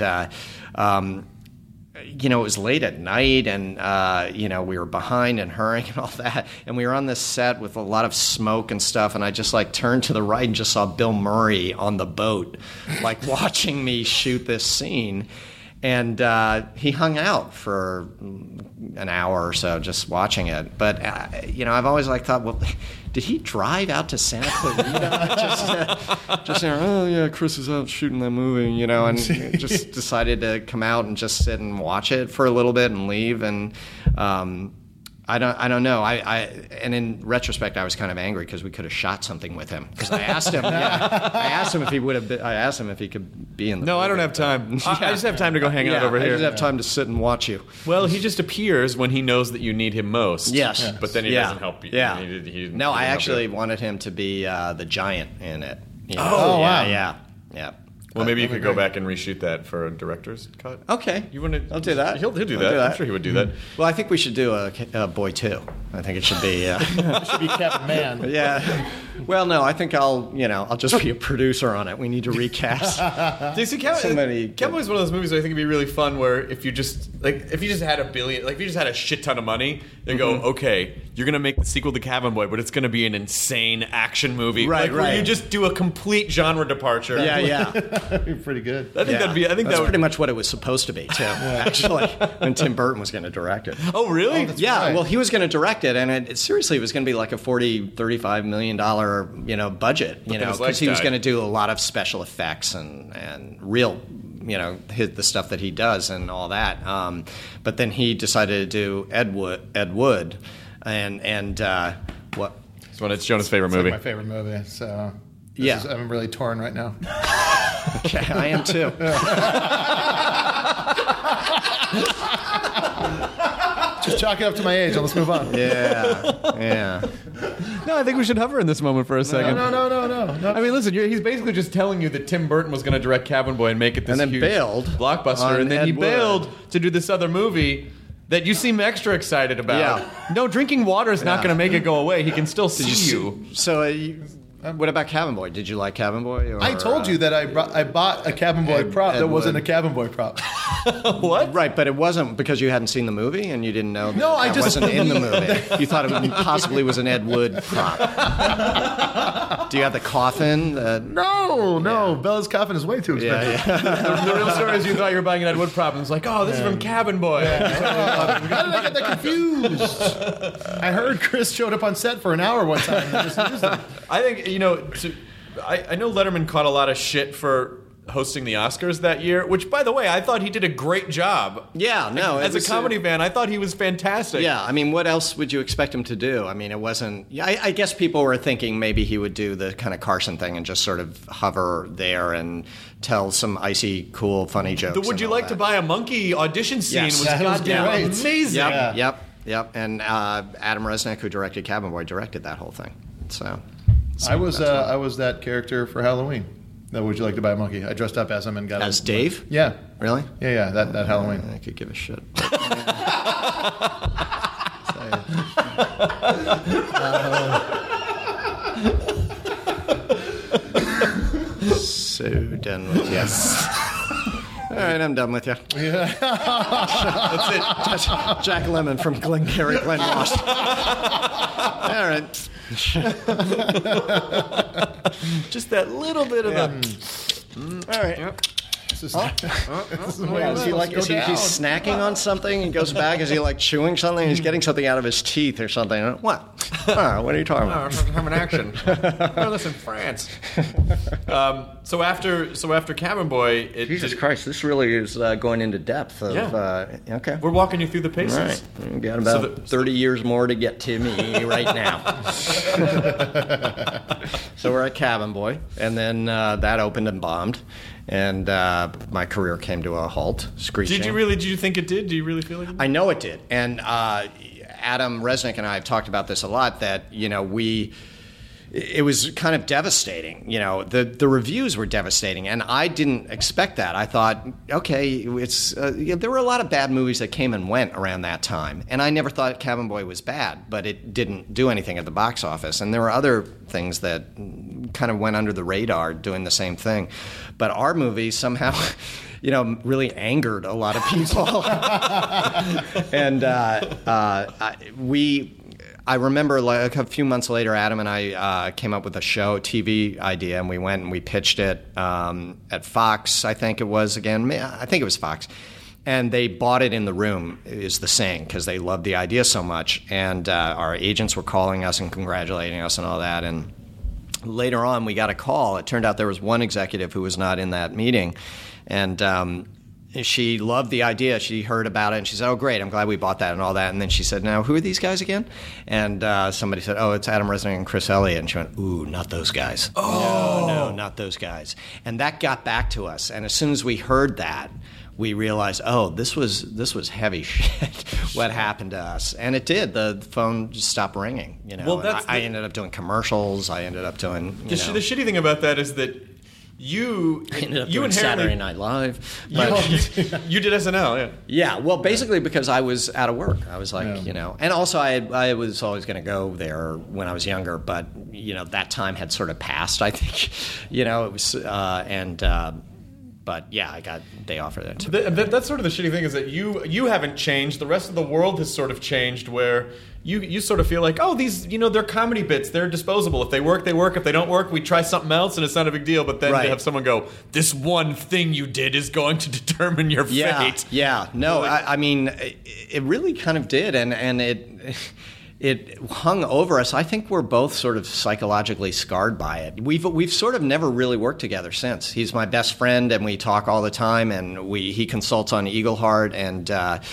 it was late at night, and we were behind and hurrying and all that, and we were on this set with a lot of smoke and stuff, and I just turned to the right and just saw Bill Murray on the boat, watching me shoot this scene. And he hung out for an hour or so just watching it. But, I've always thought, well, did he drive out to Santa Clarita? Oh, yeah, Chris is out shooting that movie, and just decided to come out and just sit and watch it for a little bit and leave. And I don't know. And in retrospect, I was kind of angry because we could have shot something with him. Because I asked him, if he would have. I asked him if he could be in the. No, movie. I don't have time. I just have time to go hang out over I here. just have time to sit and watch you. Well, he just appears when he knows that you need him most. Yes. But then he doesn't help you. Yeah. No, I actually wanted him to be the giant in it. Oh, wow. Yeah. Well, maybe you could go back and reshoot that for a director's cut. Okay. You want to? I'll do that. He'll do I'll that. do that. I'm sure he would do that. Well, I think we should do a Boy 2. I think it should be. It should be Captain Man. Yeah. Well, no, I think I'll just be a producer on it. We need to recast. See, Cowboy is one of those movies where I think it'd be really fun. Where if you just had a billion, if you just had a shit ton of money, they go, okay, you're gonna make the sequel to Cabin Boy, but it's gonna be an insane action movie, right? Where you just do a complete genre departure. Yeah. Pretty good. I think that'd be. I think that's that would pretty much what it was supposed to be too. Actually, when Tim Burton was going to direct it. Oh, really? Yeah. Right. Well, he was going to direct it, and it seriously was going to be like a $40-35 million, budget. Because he was going to do a lot of special effects and real, the stuff that he does and all that. But then he decided to do Ed Wood, and what? It's one. It's Jonah's favorite movie. Like my favorite movie. So. I'm really torn right now. Okay, I am too. Just chalk it up to my age. Let's move on. Yeah. No, I think we should hover in this moment for a second. No. I mean, listen, he's basically just telling you that Tim Burton was going to direct Cabin Boy and make it this and then huge bailed blockbuster, and then Ed he Wood. bailed to do this other movie that you seem extra excited about. Yeah. No, drinking water is not going to make it go away. He can still see you. So, what about Cabin Boy? Did you like Cabin Boy? Or, I told you that I bought a Cabin Boy prop that wasn't a Cabin Boy prop. What? Right, but it wasn't because you hadn't seen the movie and you didn't know that No, I that just- wasn't in the movie. You thought it possibly was an Ed Wood prop. Do you have the coffin? No. Bella's coffin is way too expensive. Yeah. The real story is you thought you were buying an Ed Wood prop, and it's like, oh, this is from Cabin Boy. How did I get that confused? I heard Chris showed up on set for an hour one time. And just used it. I think, I know Letterman caught a lot of shit for hosting the Oscars that year, which, by the way, I thought he did a great job. Yeah, no. As a comedy fan, I thought he was fantastic. Yeah, I mean, what else would you expect him to do? I mean, it wasn't... I guess people were thinking maybe he would do the kind of Carson thing and just sort of hover there and tell some icy, cool, funny jokes. The Would You Like to Buy a Monkey audition scene Yes. was That was goddamn great. amazing. Yep. And Adam Resnick, who directed Cabin Boy, directed that whole thing. So... I was that character for Halloween. That Would You Like to Buy a Monkey? I dressed up as him and got As Dave? Yeah. Really? Yeah. That Halloween. I could give a shit. So done with you. All right, I'm done with you. That's it. Jack Lemmon from Glengarry Glen Ross. All right. Just that little bit of All right. This is the way Yeah, it's is he supposed like to go is he, down. he's snacking on something? He goes back. Is he like chewing something? He's getting something out of his teeth or something. What? What are you talking about? Have an action. Oh, listen, France. So after Cabin Boy, Jesus Christ, this really is going into depth. Okay. We're walking you through the paces. All right. We've got about 30 years more to get to me right now. So we're at Cabin Boy, and then that opened and bombed, and my career came to a halt, screeching. Did you think it did? Do you really feel like it did? I know it did. And Adam Resnick and I have talked about this a lot, that, it was kind of devastating. The reviews were devastating, and I didn't expect that. I thought, okay, there were a lot of bad movies that came and went around that time, and I never thought Cabin Boy was bad, but it didn't do anything at the box office. And there were other things that kind of went under the radar doing the same thing. But our movie somehow... really angered a lot of people. And I remember like a few months later, Adam and I came up with a TV idea, and we went and we pitched it at Fox, I think it was again. I think it was Fox. And they bought it in the room, is the saying, because they loved the idea so much. And our agents were calling us and congratulating us and all that. And later on, we got a call. It turned out there was one executive who was not in that meeting. And she loved the idea. She heard about it, and she said, "Oh, great! I'm glad we bought that and all that." And then she said, "Now, who are these guys again?" And somebody said, "Oh, it's Adam Resnick and Chris Elliott." And she went, "Ooh, not those guys. Oh, no, not those guys." And that got back to us. And as soon as we heard that, we realized, oh, this was heavy shit. What happened to us? And it did. The phone just stopped ringing. Well, I ended up doing commercials. I ended up doing the shitty thing about that is that you doing Saturday Night Live. You did SNL, yeah. Yeah, well, basically because I was out of work. I was like, and also I was always going to go there when I was younger, but that time had sort of passed. I think, it was but yeah, I got day off for that too. That's sort of the shitty thing, is that you haven't changed. The rest of the world has sort of changed, where you sort of feel like, oh, these, they're comedy bits. They're disposable. If they work, they work. If they don't work, we try something else, and it's not a big deal. But then to have someone go, this one thing you did is going to determine your fate. Yeah. No, I mean, it really kind of did, and it hung over us. I think we're both sort of psychologically scarred by it. We've sort of never really worked together since. He's my best friend, and we talk all the time. And he consults on Eagleheart, and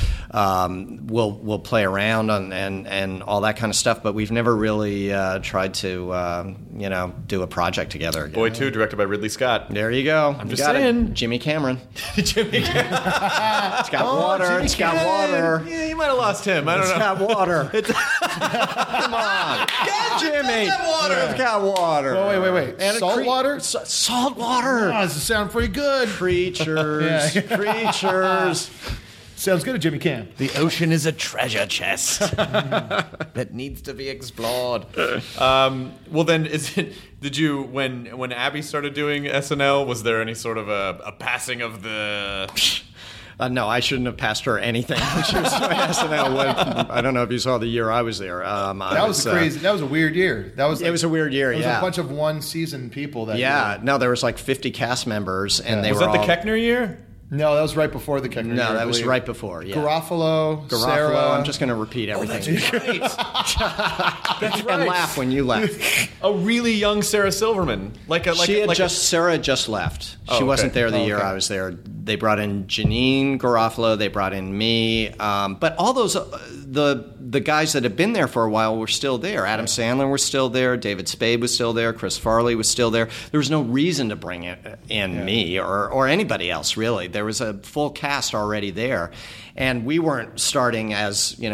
we'll play around and all that kind of stuff. But we've never really tried to do a project together. Boy 2, directed by Ridley Scott. There you go. I'm just saying, Jimmy Cameron. Jimmy Cameron. It's got water. It's got water. Yeah, you might have lost him. I don't know. It's got water. Come on. Jimmy. It's got water. Oh, wait. And salt water? Salt water. Oh, this sounds pretty good. Creatures. Creatures. Sounds good at Jimmy Cam. The ocean is a treasure chest that needs to be explored. Well, then, did you, when Abby started doing SNL, was there any sort of a passing of the... No, I shouldn't have passed her anything when she was doing SNL. I don't know if you saw the year I was there. That was crazy. That was a weird year. It was a weird year. It was a bunch of one-season people that year. No, there was like 50 cast members, and they was were that all... the Keckner year? No, that was right before the Keckner year. No, that was right before. Yeah. Garofalo, Sarah. I'm just going to repeat everything. That's right. And laugh when you laugh. A really young Sarah Silverman, Sarah just left. She wasn't there the year I was there. They brought in Janine Garofalo. They brought in me. But all those the guys that had been there for a while were still there. Adam Sandler was still there. David Spade was still there. Chris Farley was still there. There was no reason to bring in me or anybody else, really. There was a full cast already there. And we weren't starting as, I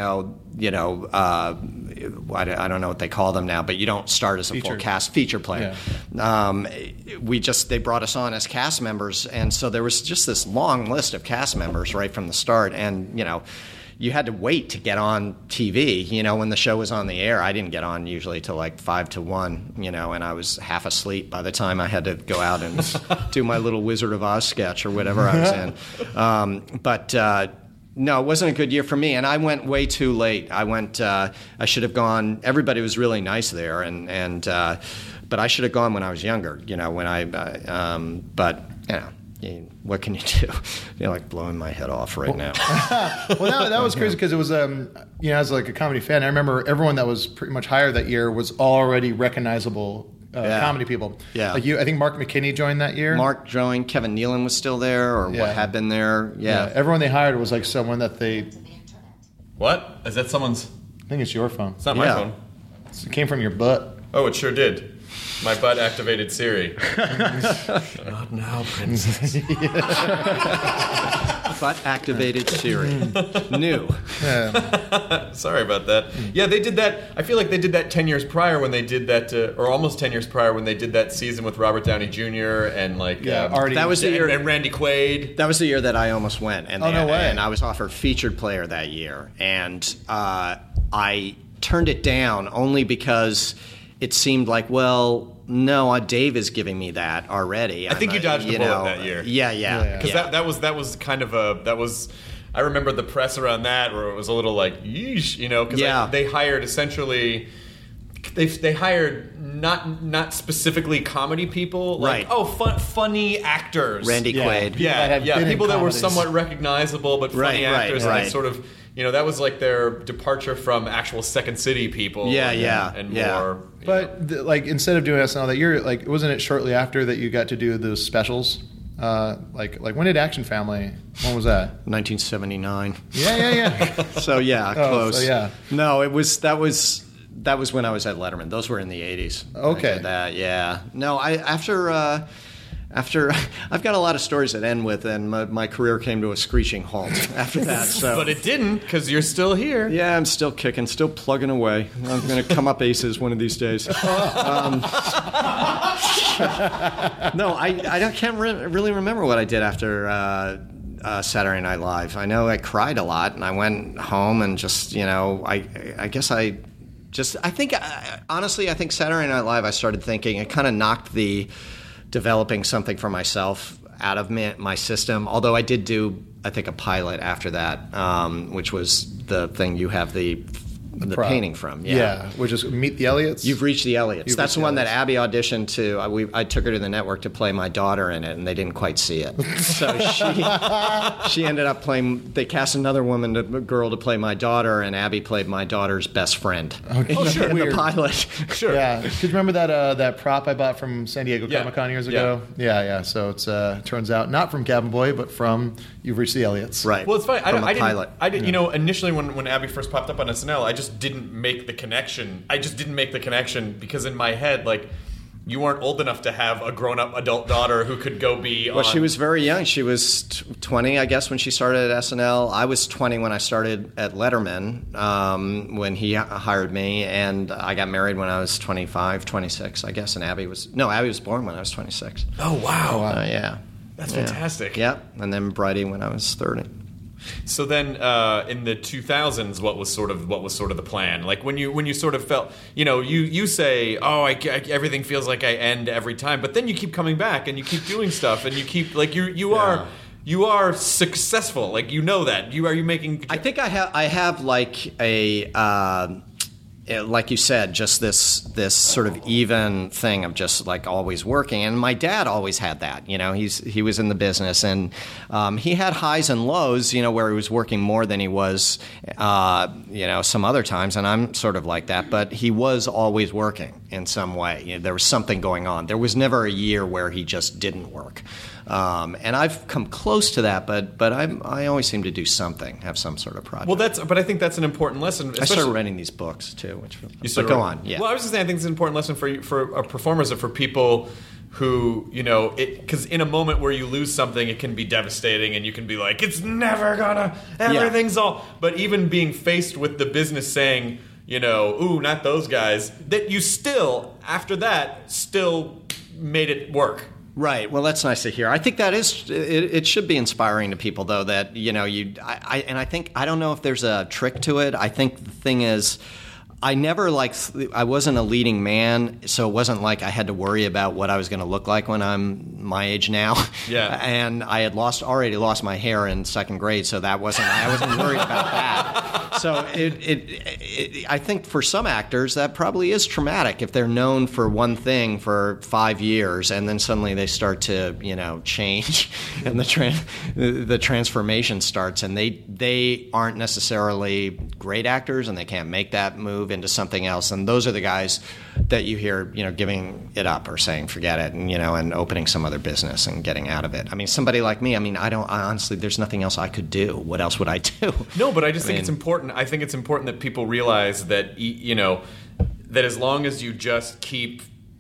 don't know what they call them now, but you don't start as a full cast feature player. Yeah. They brought us on as cast members, and so there was just this long list of cast members right from the start, and, you had to wait to get on TV. When the show was on the air, I didn't get on usually till like 5 to 1, and I was half asleep by the time I had to go out and do my little Wizard of Oz sketch or whatever I was in. No, it wasn't a good year for me, and I went way too late. I should have gone. Everybody was really nice there, but I should have gone when I was younger. what can you do? You're like blowing my head off right now. Well, that was crazy because it was, as like a comedy fan, I remember everyone that was pretty much hired that year was already recognizable comedy people. Yeah. Like I think Mark McKinney joined that year. Mark joined. Kevin Nealon was still there, or what had been there. Yeah. Everyone they hired was like someone that they. What? Is that someone's? I think it's your phone. It's not my phone. It came from your butt. Oh, it sure did. My butt activated Siri. Not now, princess. Butt activated Siri. New. Sorry about that. Yeah, they did that. I feel like they did that 10 years prior when they did that, or almost 10 years prior when they did that season with Robert Downey Jr. and that was the year, and Randy Quaid. That was the year that I almost went. And no way. And I was offered featured player that year. And I turned it down only because it seemed like, well, no, Dave is giving me that already. I think you dodged the bullet that year. Yeah. Because that was kind of I remember the press around that where it was a little like, yeesh, because they hired essentially, they hired not specifically comedy people, like funny actors, Randy Quaid, people that were somewhat recognizable but funny actors, and they sort of. That was like their departure from actual Second City people. And more. But instead of doing SNL that year, wasn't it shortly after that you got to do those specials? Like when did Action Family? When was that? 1979. Yeah. So close. So yeah. No, that was when I was at Letterman. Those were in the 80s. Okay. Yeah. No, After I've got a lot of stories that end with, and my career came to a screeching halt after that. So. But it didn't, because you're still here. Yeah, I'm still kicking, still plugging away. I'm going to come up aces one of these days. No, I can't really remember what I did after Saturday Night Live. I know I cried a lot, and I went home and just, honestly, I think Saturday Night Live, I started thinking, it kind of knocked the developing something for myself out of my system. Although I did do, I think, a pilot after that, which was the thing you have the painting from. Yeah, which is Meet the Elliots. You've Reached the Elliots. That's the one that Abby auditioned to. I took her to the network to play my daughter in it, and they didn't quite see it. So she ended up playing. They cast another girl to play my daughter, and Abby played my daughter's best friend. In the pilot. Sure. Yeah. Could you remember that prop I bought from San Diego Comic-Con years ago? Yeah. So it's turns out not from Cabin Boy, but from You've Reached the Elliots. Right. Well, it's funny. I didn't. Yeah. Initially when Abby first popped up on SNL, I just didn't make the connection. Because in my head, you weren't old enough to have a grown-up adult daughter who could go be on... Well, she was very young. She was 20, I guess, when she started at SNL. I was 20 when I started at Letterman, when he hired me, and I got married when I was 25, 26, I guess, and Abby was born when I was 26. Oh, wow. Yeah. That's fantastic. Yep, and then Bridie when I was 30. So then, in the 2000s, what was sort of the plan? Like when you sort of felt, you say, everything feels like I end every time, but then you keep coming back and you keep doing stuff and you keep you are successful. Like that you making. I think I have like a. Like you said, just this sort of even thing of just like always working. And my dad always had that. He was in the business, and he had highs and lows. Where he was working more than he was, some other times. And I'm sort of like that. But he was always working in some way. There was something going on. There was never a year where he just didn't work. And I've come close to that, but I always seem to do something, have some sort of project. Well, but I think that's an important lesson. I started writing these books too. Go on. Yeah. Well, I was just saying, I think it's an important lesson for performers and for people who, because in a moment where you lose something, it can be devastating, and you can be like, it's never gonna, everything's all. But even being faced with the business saying, ooh, not those guys, that you still, after that, still made it work. Right. Well, that's nice to hear. I think that is. It should be inspiring to people, though. That I think I don't know if there's a trick to it. I think the thing is, I never I wasn't a leading man, so it wasn't like I had to worry about what I was going to look like when I'm my age now. Yeah. And I had already lost my hair in second grade, so I wasn't worried about that. So I think for some actors that probably is traumatic if they're known for one thing for 5 years and then suddenly they start to change and the transformation starts, and they aren't necessarily great actors and they can't make that move into something else, and those are the guys that you hear giving it up or saying forget it, and opening some other business and getting out of it. I mean, somebody like me, I honestly, there's nothing else I could do. What else would I do? No, but I think it's important. I think it's important that people realize that that as long as you just keep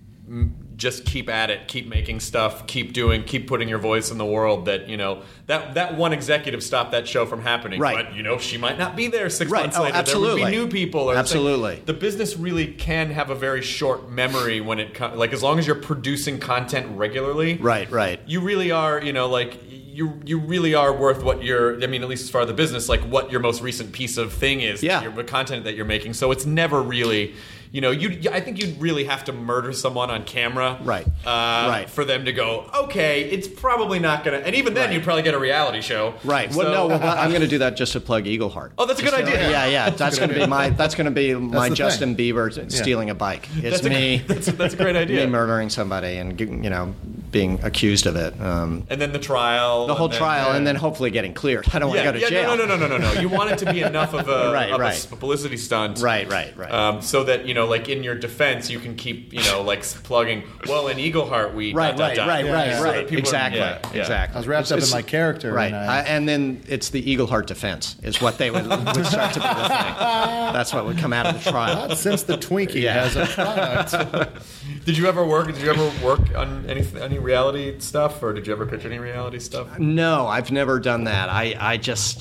at it, keep making stuff, keep putting your voice in the world, that one executive stopped that show from happening. Right. But she might not be there 6 Right. months Oh, later. absolutely. There would be new people. Absolutely. The business really can have a very short memory when it comes. Like as long as you're producing content regularly. Right. You really are. You really are worth what you're. I mean, at least as far as the business, like what your most recent piece of thing is. Yeah. The content that you're making. So it's never really. I think you'd really have to murder someone on camera, Right. for them to go, okay, it's probably not gonna. And even then, you'd probably get a reality show, Right. So, I'm going to do that just to plug Eagleheart. Oh, that's a good idea. Yeah. That's going to be my the Justin Bieber stealing a bike. It's me. That's a great idea. Me murdering somebody and being accused of it. And then the trial, The whole trial, and then hopefully getting cleared. I don't want to go to jail. No. You want it to be enough of a, Right. a publicity stunt, Right. So that like in your defense, you can keep like plugging. Well, in Eagleheart, we Right. So that people Exactly. are- yeah. Exactly. I was wrapped up in my character. Right. And And then it's the Eagleheart defense is what they would start to be the thing. That's what would come out of the trial. not since the Twinkie has a product. Did you ever work on any reality stuff, or did you ever pitch any reality stuff? No, I've never done that. I just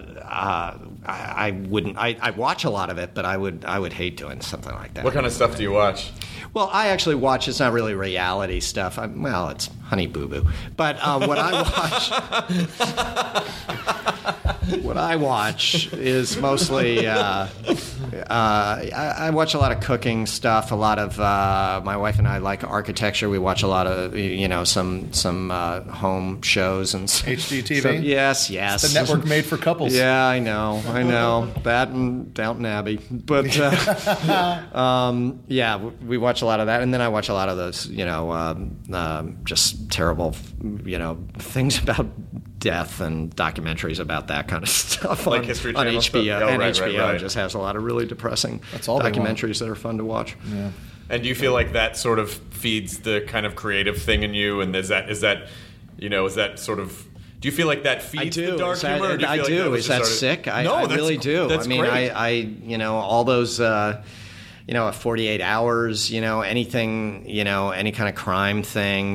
I wouldn't. I watch a lot of it, but I would hate doing something like that. What kind of stuff do you watch? Well, I actually watch. It's not really reality stuff. It's Honey Boo Boo. But what I watch is mostly. I watch a lot of cooking stuff. A lot of my wife and I like architecture. We watch a lot of some home shows and HGTV? So, yes. The network made for couples. Yeah, I know. That and Downton Abbey. But we watch a lot of that, and then I watch a lot of those, just terrible, things about death and documentaries about that kind of stuff Like on, History on Channel HBO. stuff? Oh, and right, HBO right. just has a lot of really depressing That's all they want. documentaries that are fun to watch. Yeah. And do you feel like that sort of feeds the kind of creative thing in you? And is that sort of? Do you feel like that feeds the dark humor? Or do you I feel do. Like Is that sick? I really do. That's I mean, great. I all those, 48 hours, anything, any kind of crime thing,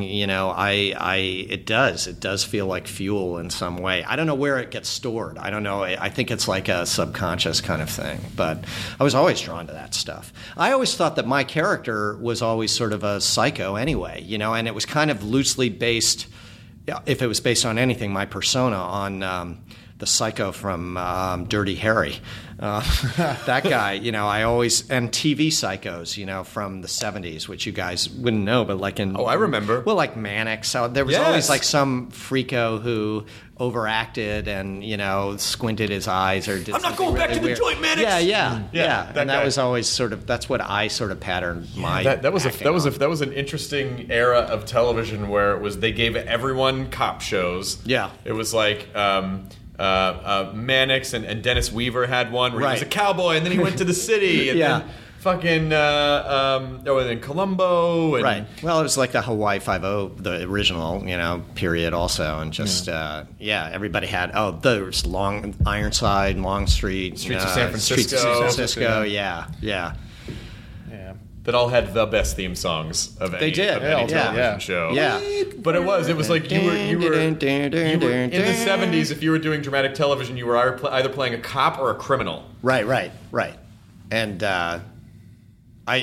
it does feel like fuel in some way. I don't know where it gets stored. I don't know. I think it's like a subconscious kind of thing. But I was always drawn to that stuff. I always thought that my character was always sort of a psycho anyway, and it was kind of loosely based. If it was based on anything, my persona on the psycho from Dirty Harry. That guy, I always, and TV psychos, from the 70s, which you guys wouldn't know, but like in... Oh, I remember. Well, like Manic. So there was Yes. always like some freako who overacted and, squinted his eyes or did I'm not something going back really to the weird. joint, Mannix. Yeah. that And that guy. was always sort of, that's what I sort of patterned my That was acting on. that was an interesting era of television where it was they gave everyone cop shows. Yeah. It was like Mannix and Dennis Weaver had one where he was a Right. cowboy and then he went to the city and Yeah. then fucking and then Columbo and Right. Well, it was like the Hawaii Five-0, the original, period also. And just, everybody had, there's Long Ironside, Longstreet. Streets of San Streets of Francisco. San Francisco, yeah. Yeah. that all had the best theme songs of any, They did. of any Yeah. television Yeah. show. Yeah. But it was like you were in the 70s. If you were doing dramatic television, you were either playing a cop or a criminal. Right. And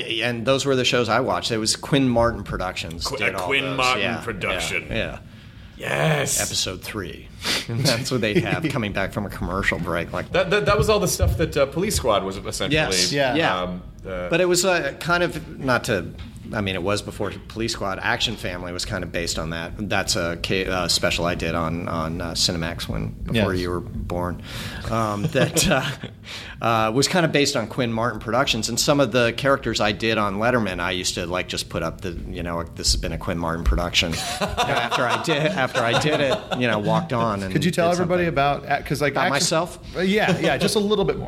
and those were the shows I watched. It was Quinn Martin Productions. did all Quinn those. Martin Yeah, production. Yeah. Yes. Episode 3. And that's what they'd have coming back from a commercial break. Like That was all the stuff that Police Squad was essentially. Yes. Yeah. But it was kind of, not to, I mean, it was before Police Squad. Action Family was kind of based on that. That's a special I did on Cinemax before you were born. That was kind of based on Quinn Martin Productions, and some of the characters I did on Letterman, I used to like just put up the, this has been a Quinn Martin production. After I did it, walked on. And could you tell did everybody something. about myself? Yeah, just a little bit more.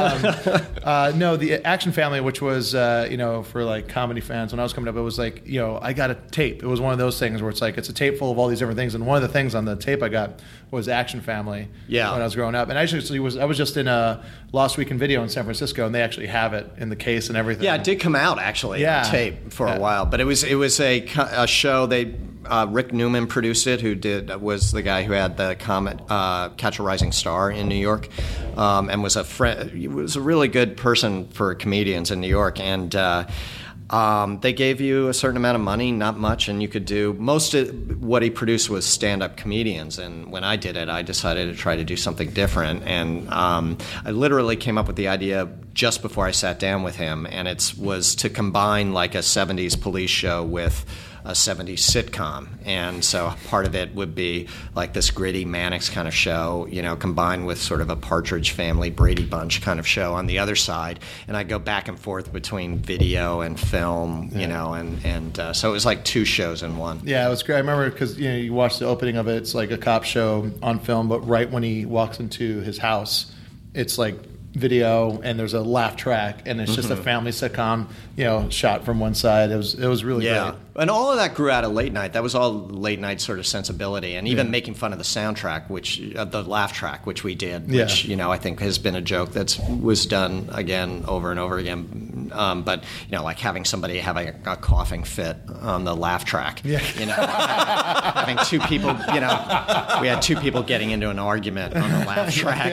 No, the Action Family, which was for like comedy fans when I was coming up, it was like I got a tape. It was one of those things where it's like it's a tape full of all these different things, and one of the things on the tape I got was Action Family. Yeah. When I was growing up, and I was just in a Lost Week in Video in San Francisco, and they actually have it in the case and everything. Yeah, it did come out actually on tape for a while, but it was a show. Rick Newman produced it, was the guy who had the comet Catch a Rising Star in New York, and was a friend. He was a really good person for comedians in New York, and they gave you a certain amount of money, not much, and you could do most of what he produced was stand-up comedians. And when I did it, I decided to try to do something different. And I literally came up with the idea just before I sat down with him, and it was to combine like a 70s police show with a 70s sitcom. And so part of it would be like this gritty Mannix kind of show, combined with sort of a Partridge Family, Brady Bunch kind of show on the other side. And I go back and forth between video and film, and so it was like 2 shows in one. Yeah, it was great. I remember because you watch the opening of it. It's like a cop show on film, but right when he walks into his house, it's like video and there's a laugh track and it's just a family sitcom, shot from one side. It was really great. And all of that grew out of late night. That was all late night sort of sensibility, and even making fun of the soundtrack, the laugh track, which we did, which I think has been a joke that was done again over and over again. But like having somebody have a coughing fit on the laugh track. Yeah. Having 2 people. We had 2 people getting into an argument on the laugh track,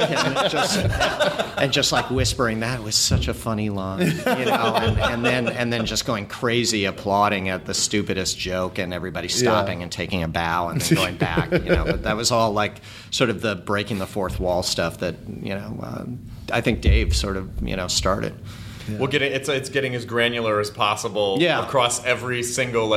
and just like whispering, that was such a funny line, and then just going crazy applauding at the stupidest joke, and everybody stopping and taking a bow and then going back. But that was all like sort of the breaking the fourth wall stuff that I think Dave sort of started. Yeah. We'll it's getting as granular as possible across every single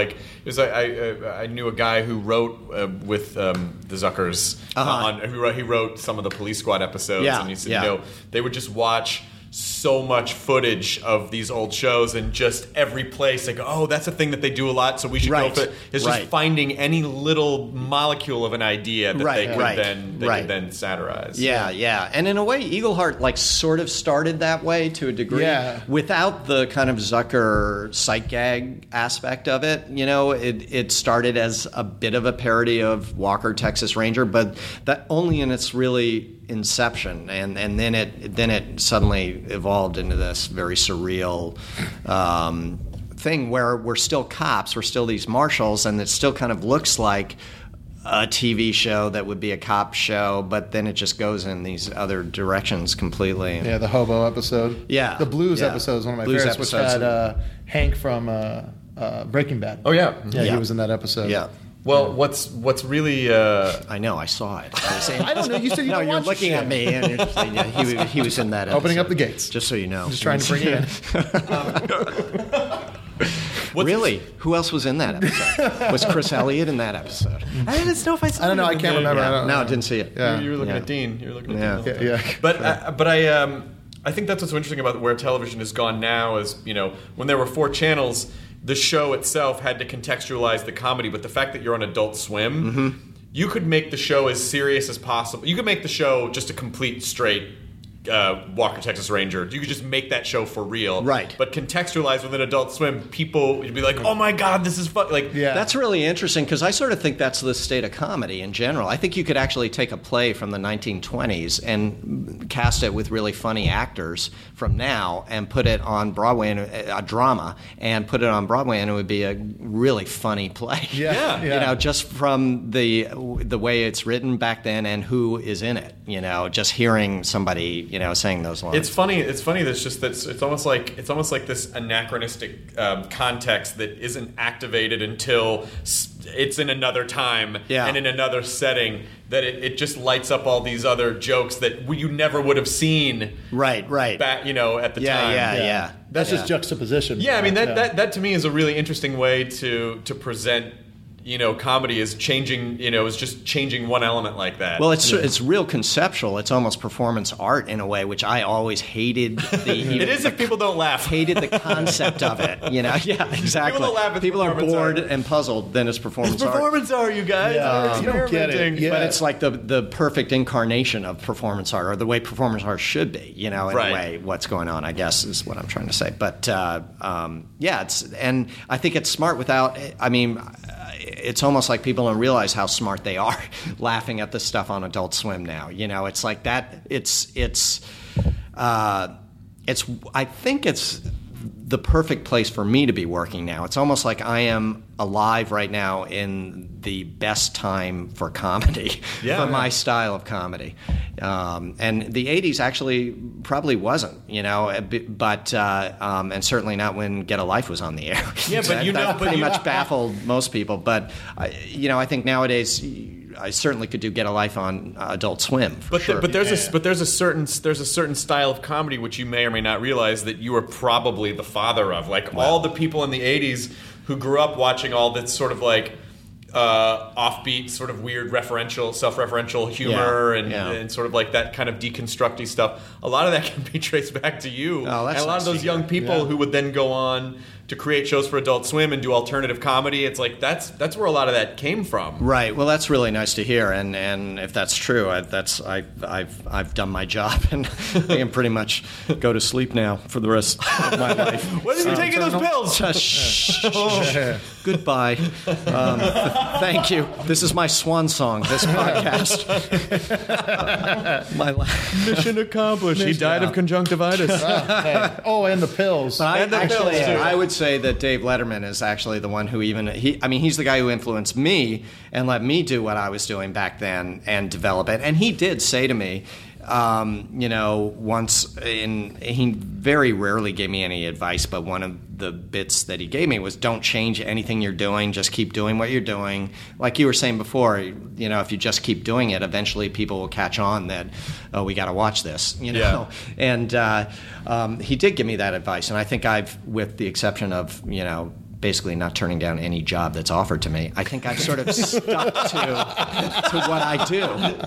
I knew a guy who wrote with the Zuckers he wrote some of the Police Squad episodes, and he said they would just watch so much footage of these old shows, and just every place they go, oh, that's a thing that they do a lot, so we should go for it. It's just finding any little molecule of an idea that they could then satirize. Yeah. And in a way, Eagleheart sort of started that way to a degree, without the kind of Zucker sight gag aspect of it. It started as a bit of a parody of Walker, Texas Ranger, but that only in its really inception, and then it suddenly evolved into this very surreal thing where we're still cops, we're still these marshals, and it still kind of looks like a TV show that would be a cop show, but then it just goes in these other directions completely. Yeah, the hobo episode. Yeah. The blues episode is one of my favorites, which had Hank from Breaking Bad. Oh, yeah. He was in that episode. Yeah. Well, what's really... I know, I saw it. I don't know. You said you don't you're watch looking at me, and you're just saying, he was in that episode. Opening up the gates. Just so you know. I'm just trying to bring it in. Really? Who else was in that episode? Was Chris Elliott in that episode? I didn't know if I saw it. I don't know. I can't remember. Yeah. No, I didn't see it. Yeah. You were looking at Dean. You were looking at Dean. Yeah. But I think that's what's so interesting about where television has gone now is, when there were 4 channels, the show itself had to contextualize the comedy, but the fact that you're on Adult Swim, you could make the show as serious as possible. You could make the show just a complete straight Walker, Texas Ranger. You could just make that show for real. Right. But contextualized within Adult Swim, people would be like, oh my God, this is fun. That's really interesting, because I sort of think that's the state of comedy in general. I think you could actually take a play from the 1920s and cast it with really funny actors from now and put it on Broadway, in a drama, and put it on Broadway, and it would be a really funny play. Yeah. Just from the way it's written back then and who is in it. Just hearing somebody saying those lines. It's funny. It's funny. That's just that it's almost like this anachronistic context that isn't activated until it's in another time and in another setting. That it just lights up all these other jokes that you never would have seen. Right. Back, at the time. Yeah. That's just juxtaposition. Yeah, I mean that to me is a really interesting way to present. Comedy is changing. Is just changing one element like that. Well, it's real conceptual. It's almost performance art in a way, which I always hated. It is if people don't laugh. Hated the concept of it. Yeah, exactly. People don't laugh. It's people are bored art. and puzzled. Then it's performance art. Performance art, you guys. Yeah. You don't get it. Yeah. But it's like the perfect incarnation of performance art, or the way performance art should be. In a way, what's going on, I guess, is what I'm trying to say. But and I think it's smart without. I mean. It's almost like people don't realize how smart they are laughing at the stuff on Adult Swim now. It's like that. I think it's the perfect place for me to be working now. It's almost like I am alive right now in the best time for comedy, for my style of comedy. And the 80s actually probably wasn't, but and certainly not when Get a Life was on the air. Yeah, but that pretty much baffled most people. But, I think nowadays I certainly could do Get a Life on Adult Swim. But there's a certain style of comedy which you may or may not realize that you are probably the father of. Like all the people in the 80s who grew up watching all this sort of like offbeat, sort of weird self-referential humor and sort of like that kind of deconstructy stuff. A lot of that can be traced back to you. Oh, that's and a lot of those young people who would then go on to create shows for Adult Swim and do alternative comedy. It's like that's where a lot of that came from. Right. Well, that's really nice to hear. And if that's true, I've done my job, and I can pretty much go to sleep now for the rest of my life. When are you taking those pills? Goodbye. Thank you. This is my swan song. This podcast. My mission accomplished. He died of conjunctivitis. And the pills. I would say that Dave Letterman is actually the one who he's the guy who influenced me and let me do what I was doing back then and develop it. And he did say to me, once he very rarely gave me any advice, but one of the bits that he gave me was, don't change anything you're doing, just keep doing what you're doing. Like you were saying before, if you just keep doing it, eventually people will catch on that, oh, we got to watch this, And he did give me that advice, and I think with the exception of, basically not turning down any job that's offered to me, I think I've sort of stuck to what I do.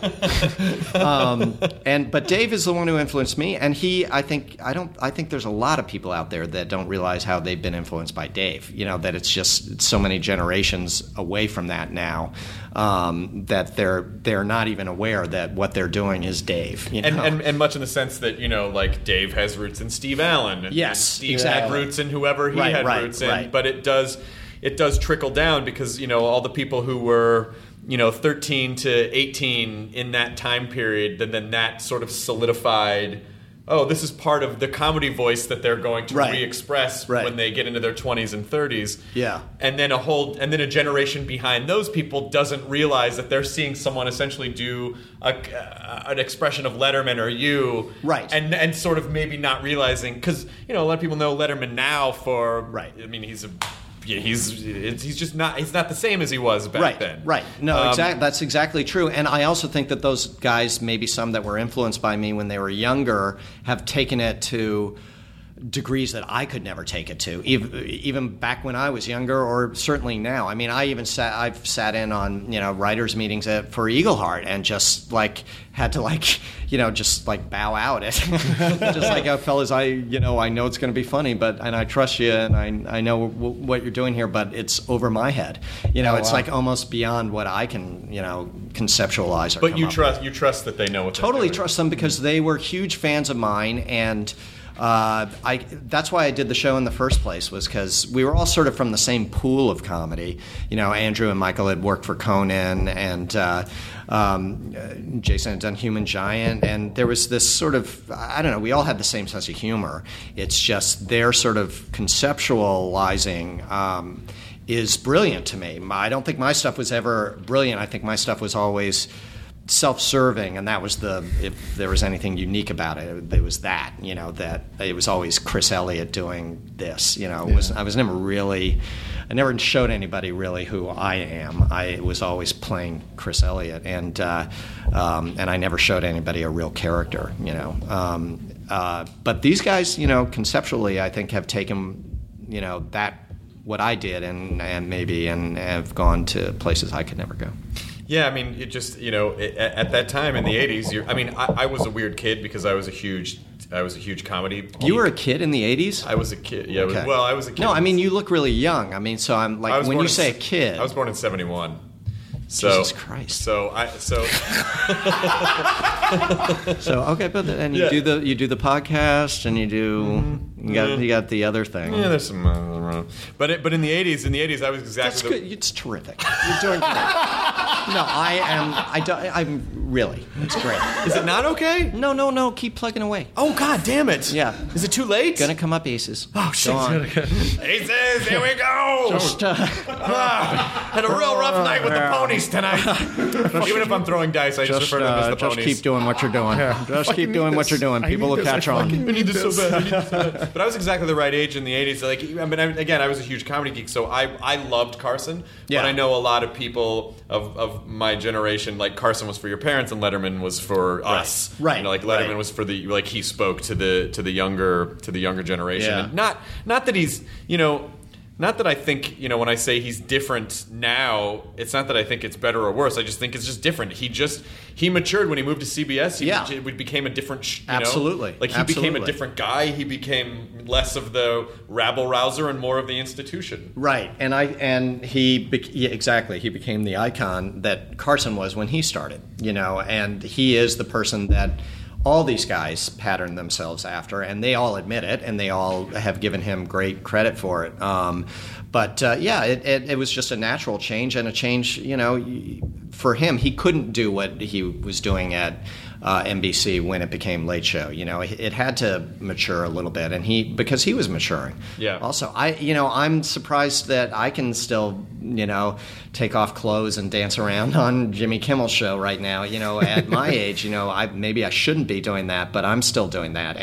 But Dave is the one who influenced me, and I think there's a lot of people out there that don't realize how they've been influenced by Dave. That it's so many generations away from that now, that they're not even aware that what they're doing is Dave. And much in the sense that like Dave has roots in Steve Allen. And yes, Steve exactly. had roots in whoever he had roots in. But it does trickle down because all the people who were 13 to 18 in that time period, then that sort of solidified. Oh, this is part of the comedy voice that they're going to re-express when they get into their 20s and 30s. Yeah. And then a generation behind those people doesn't realize that they're seeing someone essentially do an expression of Letterman or you. Right. And sort of maybe not realizing, because, a lot of people know Letterman now for, right. I mean, he's just not the same as he was back then. Right. No, that's exactly true. And I also think that those guys, maybe some that were influenced by me when they were younger, have taken it to degrees that I could never take it to, even back when I was younger, or certainly now. I mean, I've sat in on writers' meetings for Eagleheart and just had to just bow out it, just like, oh, fellas, I know it's going to be funny, and I trust you, and I know what you're doing here, but it's over my head. It's like almost beyond what I can conceptualize. But you trust that they know what they're doing. Totally trust them, because they were huge fans of mine, and that's why I did the show in the first place, was because we were all sort of from the same pool of comedy. Andrew and Michael had worked for Conan, and Jason had done Human Giant, and there was this sort of, I don't know, we all had the same sense of humor. It's just their sort of conceptualizing is brilliant to me. I don't think my stuff was ever brilliant. I think my stuff was always self-serving, and that was if there was anything unique about it, it was that, that it was always Chris Elliott doing this. I never showed anybody really who I am. I was always playing Chris Elliott, and I never showed anybody a real character. But these guys, conceptually, I think have taken, that what I did and have gone to places I could never go. Yeah, I mean, it just, at that time in the 80s, I was a weird kid because I was a huge comedy geek. You were a kid in the 80s? I was a kid, yeah. Okay. I was a kid. No, I mean, you look really young. So I'm like, when you say a kid. I was born in 71. Jesus Christ. So okay, but and you do the podcast and you got the other thing. Yeah, there's some but in the 80s I was exactly That's good. It's terrific. You're doing great. No, I'm really. It's great. Is it not okay? No. Keep plugging away. Oh, God damn it. Yeah. Is it too late? Gonna come up aces. Oh, shit. Go on. Aces, here we go. Had a real rough night with the ponies tonight. Even if I'm throwing dice, I just refer to them as the ponies. Just keep doing what you're doing. Just keep doing what you're doing. People will catch on. I need this so bad. But I was exactly the right age in the 80s. I was a huge comedy geek, so I loved Carson. Yeah. But I know a lot of people of my generation, like Carson was for your parents and Letterman was for us. Right. Letterman was for the he spoke to the younger generation. Yeah. And not that he's not that I think, when I say he's different now, it's not that I think it's better or worse. I just think it's just different. He matured when he moved to CBS. He became a different, Absolutely. He became a different guy. He became less of the rabble-rouser and more of the institution. Right. He became the icon that Carson was when he started, and he is the person that all these guys patterned themselves after, and they all admit it, and they all have given him great credit for it. It was just a natural change, and a change, for him. He couldn't do what he was doing at NBC when it became Late Show. It had to mature a little bit, and because he was maturing. Yeah. Also, I'm surprised that I can still, take off clothes and dance around on Jimmy Kimmel's show right now. At my age, maybe I shouldn't be doing that, but I'm still doing that,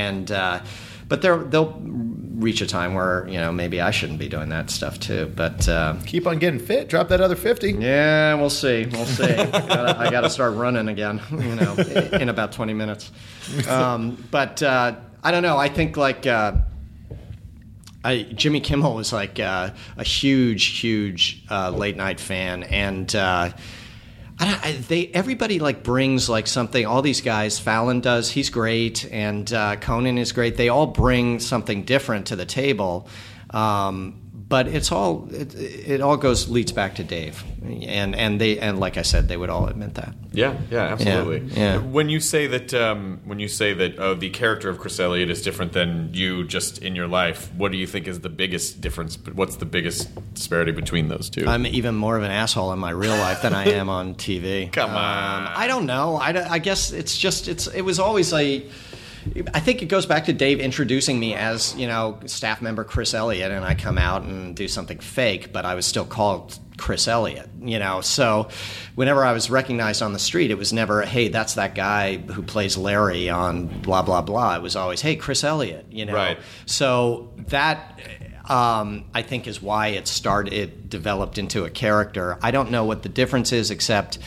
but they'll reach a time where maybe I shouldn't be doing that stuff too. But keep on getting fit. Drop that other 50. Yeah, we'll see. I got to start running again. In about 20 minutes. But I don't know. I think Jimmy Kimmel was like a huge late night fan, and everybody brings something. All these guys, Fallon does, he's great, and Conan is great. They all bring something different to the table, but it all leads back to Dave, and like I said, they would all admit that. Yeah, absolutely. Yeah. When you say that, the character of Chris Elliott is different than you just in your life, what do you think is the biggest difference? What's the biggest disparity between those two? I'm even more of an asshole in my real life than I am on TV. Come on. I don't know. I guess it was always I think it goes back to Dave introducing me as, staff member Chris Elliott, and I come out and do something fake, but I was still called Chris Elliott, So whenever I was recognized on the street, it was never, hey, that's that guy who plays Larry on blah, blah, blah. It was always, hey, Chris Elliott, Right. So that, I think, is why it developed into a character. I don't know what the difference is, except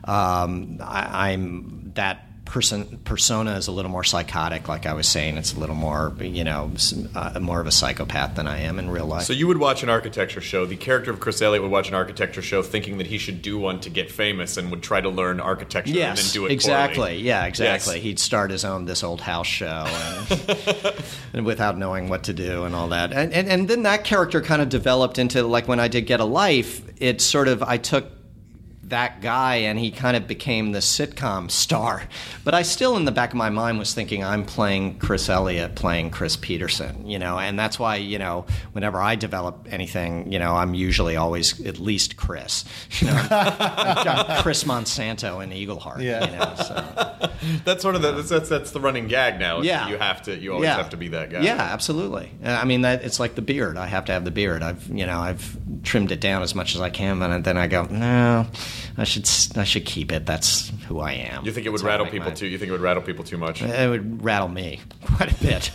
I'm that persona is a little more psychotic, like I was saying. It's a little more, more of a psychopath than I am in real life. So you would watch an architecture show. The character of Chris Elliott would watch an architecture show thinking that he should do one to get famous and would try to learn architecture and then do it exactly. poorly. Yeah, exactly. Yes. He'd start his own This Old House show and without knowing what to do and all that. And then that character kind of developed into, when I did Get a Life, it sort of, I took that guy, and he kind of became the sitcom star. But I still, in the back of my mind, was thinking I'm playing Chris Elliott, playing Chris Peterson, and that's why, whenever I develop anything, I'm usually always at least Chris. I've got Chris Monsanto in Eagleheart. Yeah. So. That's sort of that's the running gag now. Yeah. You always have to be that guy. Yeah, absolutely. I mean, it's like the beard. I have to have the beard. I've trimmed it down as much as I can, and then I go, no. I should keep it. That's who I am. You think it would That's how I rattle make people mine. too? You think it would rattle people too much? It would rattle me quite a bit.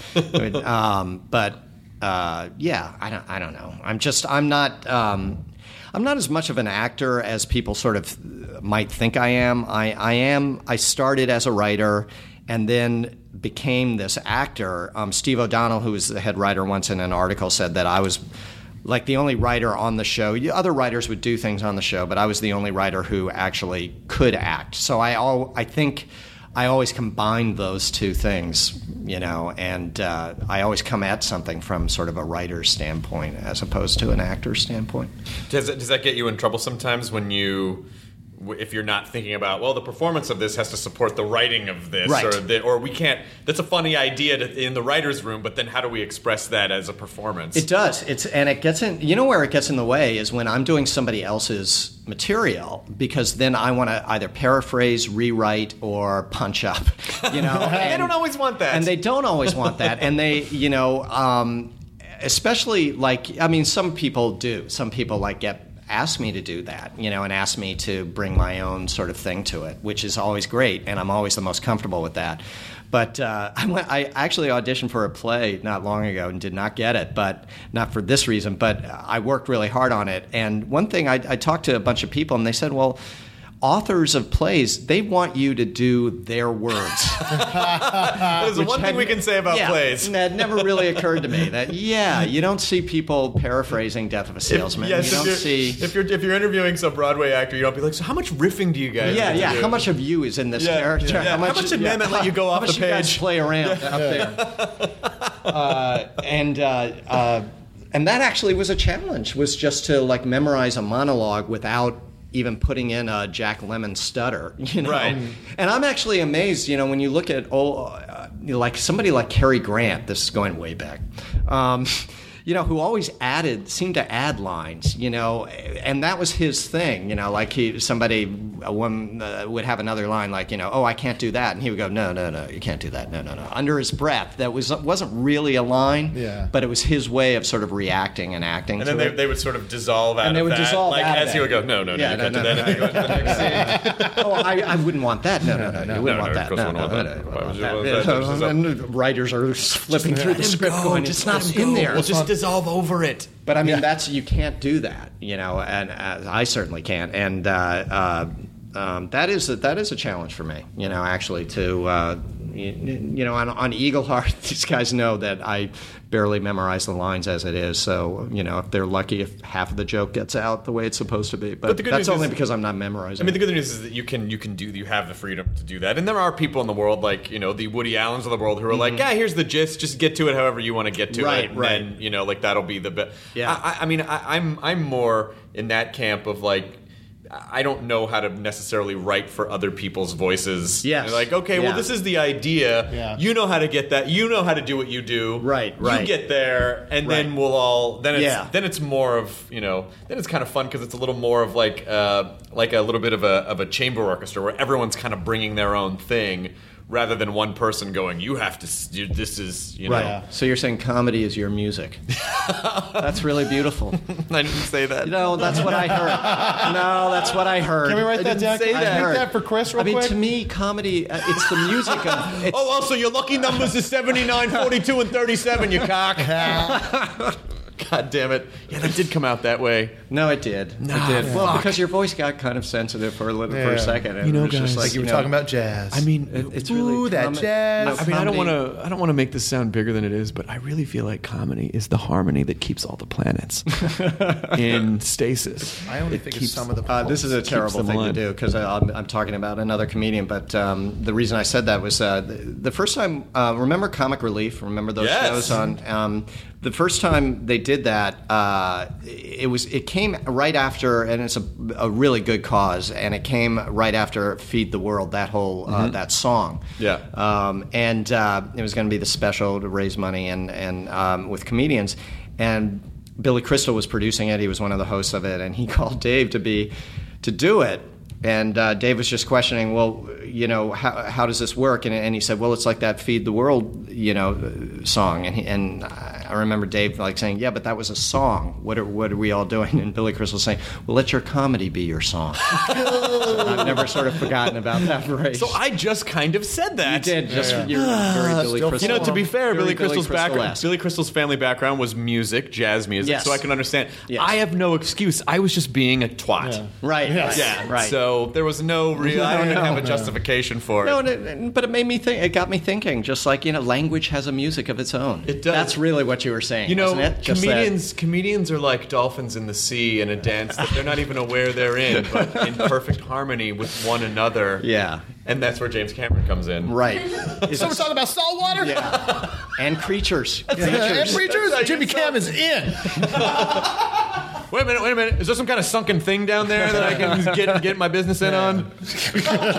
Yeah, I don't know. I'm not as much of an actor as people sort of might think I am. I started as a writer and then became this actor. Steve O'Donnell, who was the head writer once in an article, said that I was like the only writer on the show. Other writers would do things on the show, but I was the only writer who actually could act. So I think I always combined those two things, and I always come at something from sort of a writer's standpoint as opposed to an actor's standpoint. Does that get you in trouble sometimes when if you're not thinking about, well, the performance of this has to support the writing of this, right. or we can't, that's a funny idea in the writer's room, but then how do we express that as a performance? It does. It gets in, where it gets in the way is when I'm doing somebody else's material, because then I want to either paraphrase, rewrite, or punch up, And they don't always want that. And they don't always want that. And they, especially some people do. Some people ask me to do that, and ask me to bring my own sort of thing to it, which is always great, and I'm always the most comfortable with that. But I actually auditioned for a play not long ago and did not get it, but not for this reason, but I worked really hard on it. And one thing, I talked to a bunch of people, and they said, well, authors of plays, they want you to do their words. There's one thing we can say about plays. That never really occurred to me. That you don't see people paraphrasing Death of a Salesman. If you're interviewing some Broadway actor, you don't be like, so how much riffing do you guys do? How much of you is in this character? Yeah. How much did Mamet let you go off the page? How much you guys play around up there? And that actually was a challenge, was just to memorize a monologue without even putting in a Jack Lemmon stutter, Right. And I'm actually amazed, when you look at somebody like Cary Grant, this is going way back, who always seemed to add lines, and that was his thing, a woman would have another line like, oh, I can't do that, and he would go, no, you can't do that, no, under his breath. That wasn't really a line, but it was his way of sort of reacting and acting. And then they would sort of dissolve out of that. And they would dissolve out of that. He would go, no, you can't do that. And go to the next scene. Oh, I wouldn't want that. No, you wouldn't want that. No. And writers are flipping through the script going, it's not in there. We'll just dissolve over it. But I mean, you can't do that, and I certainly can't. And that is a challenge for me, actually to, on Eagleheart, these guys know that I barely memorize the lines as it is. So, if they're lucky if half of the joke gets out the way it's supposed to be. But that's only because I'm not memorizing. I mean, the good news is that you have the freedom to do that. And there are people in the world like, the Woody Allens of the world who are like, here's the gist, just get to it however you want to get to it. Right. And, that'll be the best. Yeah. I'm more in that camp of I don't know how to necessarily write for other people's voices. Yes. Well, this is the idea. Yeah. You know how to get that. You know how to do what you do. Right. You get there, and then we'll all. Then it's more of Then it's kind of fun because it's a little more of like a little bit of a chamber orchestra where everyone's kind of bringing their own thing. Rather than one person going, you have to. This is right. Yeah. So you're saying comedy is your music? That's really beautiful. I didn't say that. No, that's what I heard. No, that's what I heard. Can we write that down? Say that. Make that for Chris real quick? To me, comedy, it's the music of... also, your lucky numbers is 79, 42, and 37, you cock. God damn it. Yeah, that did come out that way. No, it did. No, it did. fuck. Well, because your voice got kind of sensitive for a second. And guys, it was just like you were talking about jazz. I mean, it's really... that jazz. I mean, I don't want to make this sound bigger than it is, but I really feel like comedy is the harmony that keeps all the planets in stasis. I only think it's some of the this is a terrible thing to do because I'm talking about another comedian, but the reason I said that was the first time, remember Comic Relief? Remember those shows on... the first time they did that, it came right after, and it's a really good cause, and it came right after Feed the World, that whole that song. Yeah. And it was going to be the special to raise money and with comedians, and Billy Crystal was producing it. He was one of the hosts of it, and he called Dave to do it. And Dave was just questioning, well, how does this work? And he said, well, it's like that "Feed the World," song. And I remember Dave like saying, "Yeah, but that was a song. What are we all doing?" And Billy Crystal saying, "Well, let your comedy be your song." So I've never sort of forgotten about that phrase. So I just kind of said that. You did. You're very Billy Crystal. You know, to be fair, Very Billy Crystal's background, Crystal-esque. Billy Crystal's family background was music, jazz music, Yes. so I can understand. Yes. I have no excuse. I was just being a twat. Right. Yeah. Right. So there was no real. I don't even have a justification for it. No, but it made me think. It got me thinking. Just like language has a music of its own. It does. That's really what you were saying. You know, wasn't it? Just comedians are like dolphins in the sea in a dance that they're not even aware they're in, but in perfect harmony with one another. Yeah. And that's where James Cameron comes in. Right. So we're talking about salt water? Yeah. And creatures. And Preachers? Jimmy Cam is in. Wait a minute. Is there some kind of sunken thing down there that I can get my business in on? He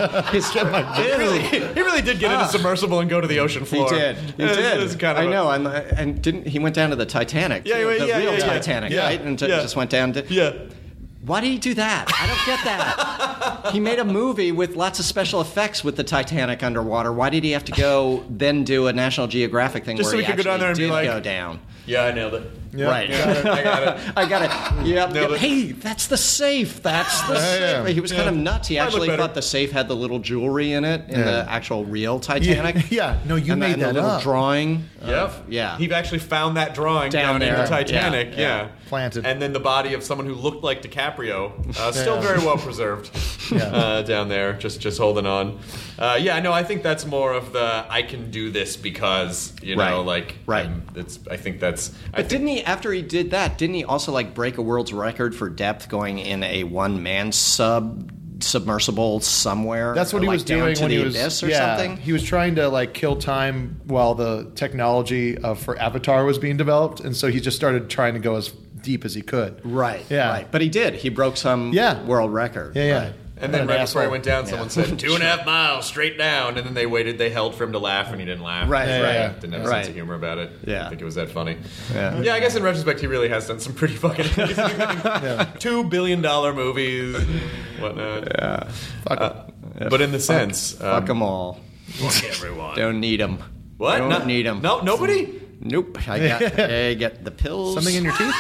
really did get in a submersible and go to the ocean floor. He did. It's kind of I know. And didn't he went down to the Titanic? Yeah, the yeah, real yeah, yeah. Titanic, Yeah. right? And Yeah. just went down to. Yeah. Why did he do that? I don't get that. He made a movie with lots of special effects with the Titanic underwater. Why did he have to go then do a National Geographic thing Just so where he could go down there and be did like- go down? Yeah, I nailed it. Right. I got it. I got it. Yeah. Nailed it. Hey, that's the safe. That's the safe. yeah. He was kind of nuts. He Might look actually better. thought the safe had the little jewelry in it in the actual real Titanic. Yeah. No, you and made and that the little up. drawing. Yep. Yeah. He actually found that drawing Down down in the there. Titanic. Yeah. Yeah. Planted. And then the body of someone who looked like DiCaprio, still very well preserved, down there, just holding on. Yeah, no, I think that's more of the I can do this because Right. Right. I think that's. But didn't he, after he did that, didn't he also break a world's record for depth going in a one-man submersible somewhere? That's what he was down doing to when the he was abyss or something? He was trying to kill time while the technology for Avatar was being developed, and so he just started trying to go as deep as he could. Right. Yeah. Right. But he did. He broke some world record. Yeah. Right. And then What an right before he asshole. went down, someone said 2.5 miles straight down, and then they waited. They held for him to laugh, and he didn't laugh. Right, right. Didn't have a Right. sense of humor about it. Yeah. I don't think it was that funny. Yeah. Yeah, I guess in retrospect, he really has done some pretty fucking amazing things. $2 billion movies, whatnot. Yeah. But in the sense, Fuck them all. fuck everyone. Don't need them. What? Don't need them. No, nobody. Nope. I got the pills. Something in your teeth?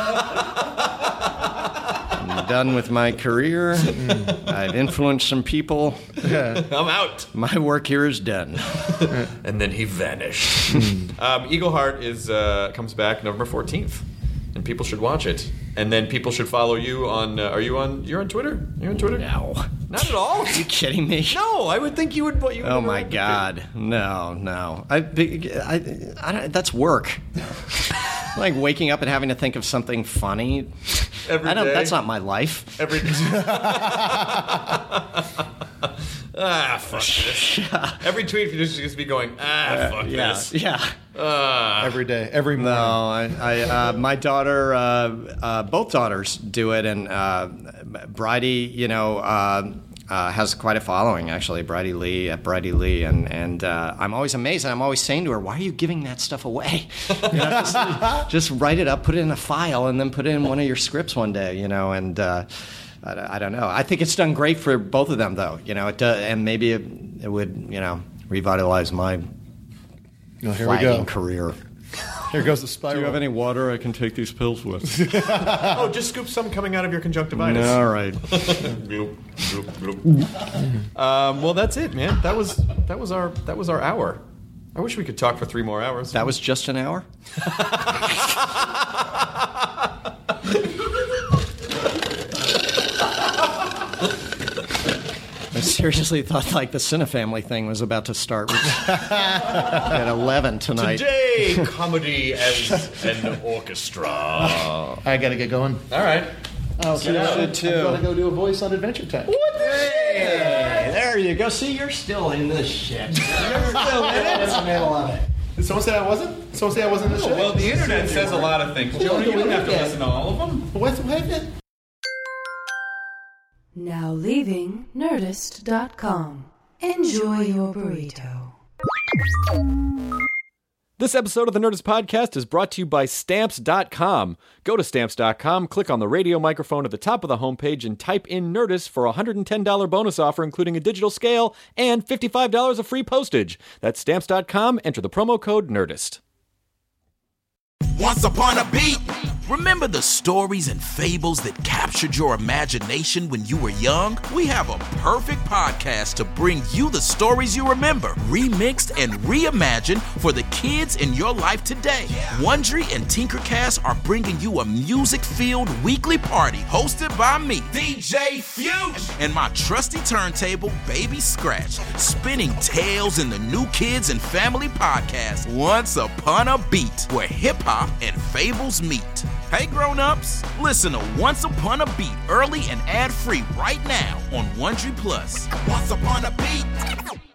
I'm done with my career. I've influenced some people. I'm out. My work here is done. And then he vanished. Eagle Heart comes back November 14th, and people should watch it. And then people should follow you on. You're on Twitter? You're on Twitter? No. Not at all. Are you kidding me? No, I would think you would. Oh my God! No. I that's work. Like waking up and having to think of something funny. Every day? That's not my life. Every. Fuck this. Every tweet you just be going, fuck this. Yeah. Every day, every morning. No, I my daughter, both daughters do it, and Bridie, has quite a following actually. Bridie Lee, and I'm always amazed, and I'm always saying to her, "Why are you giving that stuff away? Just write it up, put it in a file, and then put it in one of your scripts one day, And I don't know. I think it's done great for both of them, though. It does, and maybe it would, revitalize my Here we flagging go. career. Here goes the spiral. Do you have any water I can take these pills with? Oh, just scoop some coming out of your conjunctivitis. All right. Gloop, gloop, gloop. Well, that's it, man. That was our hour. I wish we could talk for 3 more hours. That was just an hour? I seriously thought the Cinefamily thing was about to start at 11 tonight. Today, comedy as an orchestra. I gotta get going. All right. Oh, should too. I'm gonna go do a voice on Adventure Time. Hey, there you go. See, you're still in this shit. You're still in the middle of it. Did someone say I wasn't? Someone say I wasn't in the show? Well, the internet says a lot of things. Jonah, you don't have to listen to all of them. What's happening? Now leaving Nerdist.com. Enjoy your burrito. This episode of the Nerdist Podcast is brought to you by Stamps.com. Go to Stamps.com, click on the radio microphone at the top of the homepage, and type in Nerdist for a $110 bonus offer, including a digital scale and $55 of free postage. That's Stamps.com. Enter the promo code Nerdist. Once Upon a Beat. Remember the stories and fables that captured your imagination when you were young? We have a perfect podcast to bring you the stories you remember, remixed and reimagined for the kids in your life today. Wondery and Tinkercast are bringing you a music-filled weekly party hosted by me, DJ Fuge, and my trusty turntable, Baby Scratch, spinning tales in the new kids and family podcast, Once Upon a Beat, where hip-hop and fables meet. Hey grown-ups, listen to Once Upon a Beat early and ad-free right now on Wondery Plus. Once Upon a Beat.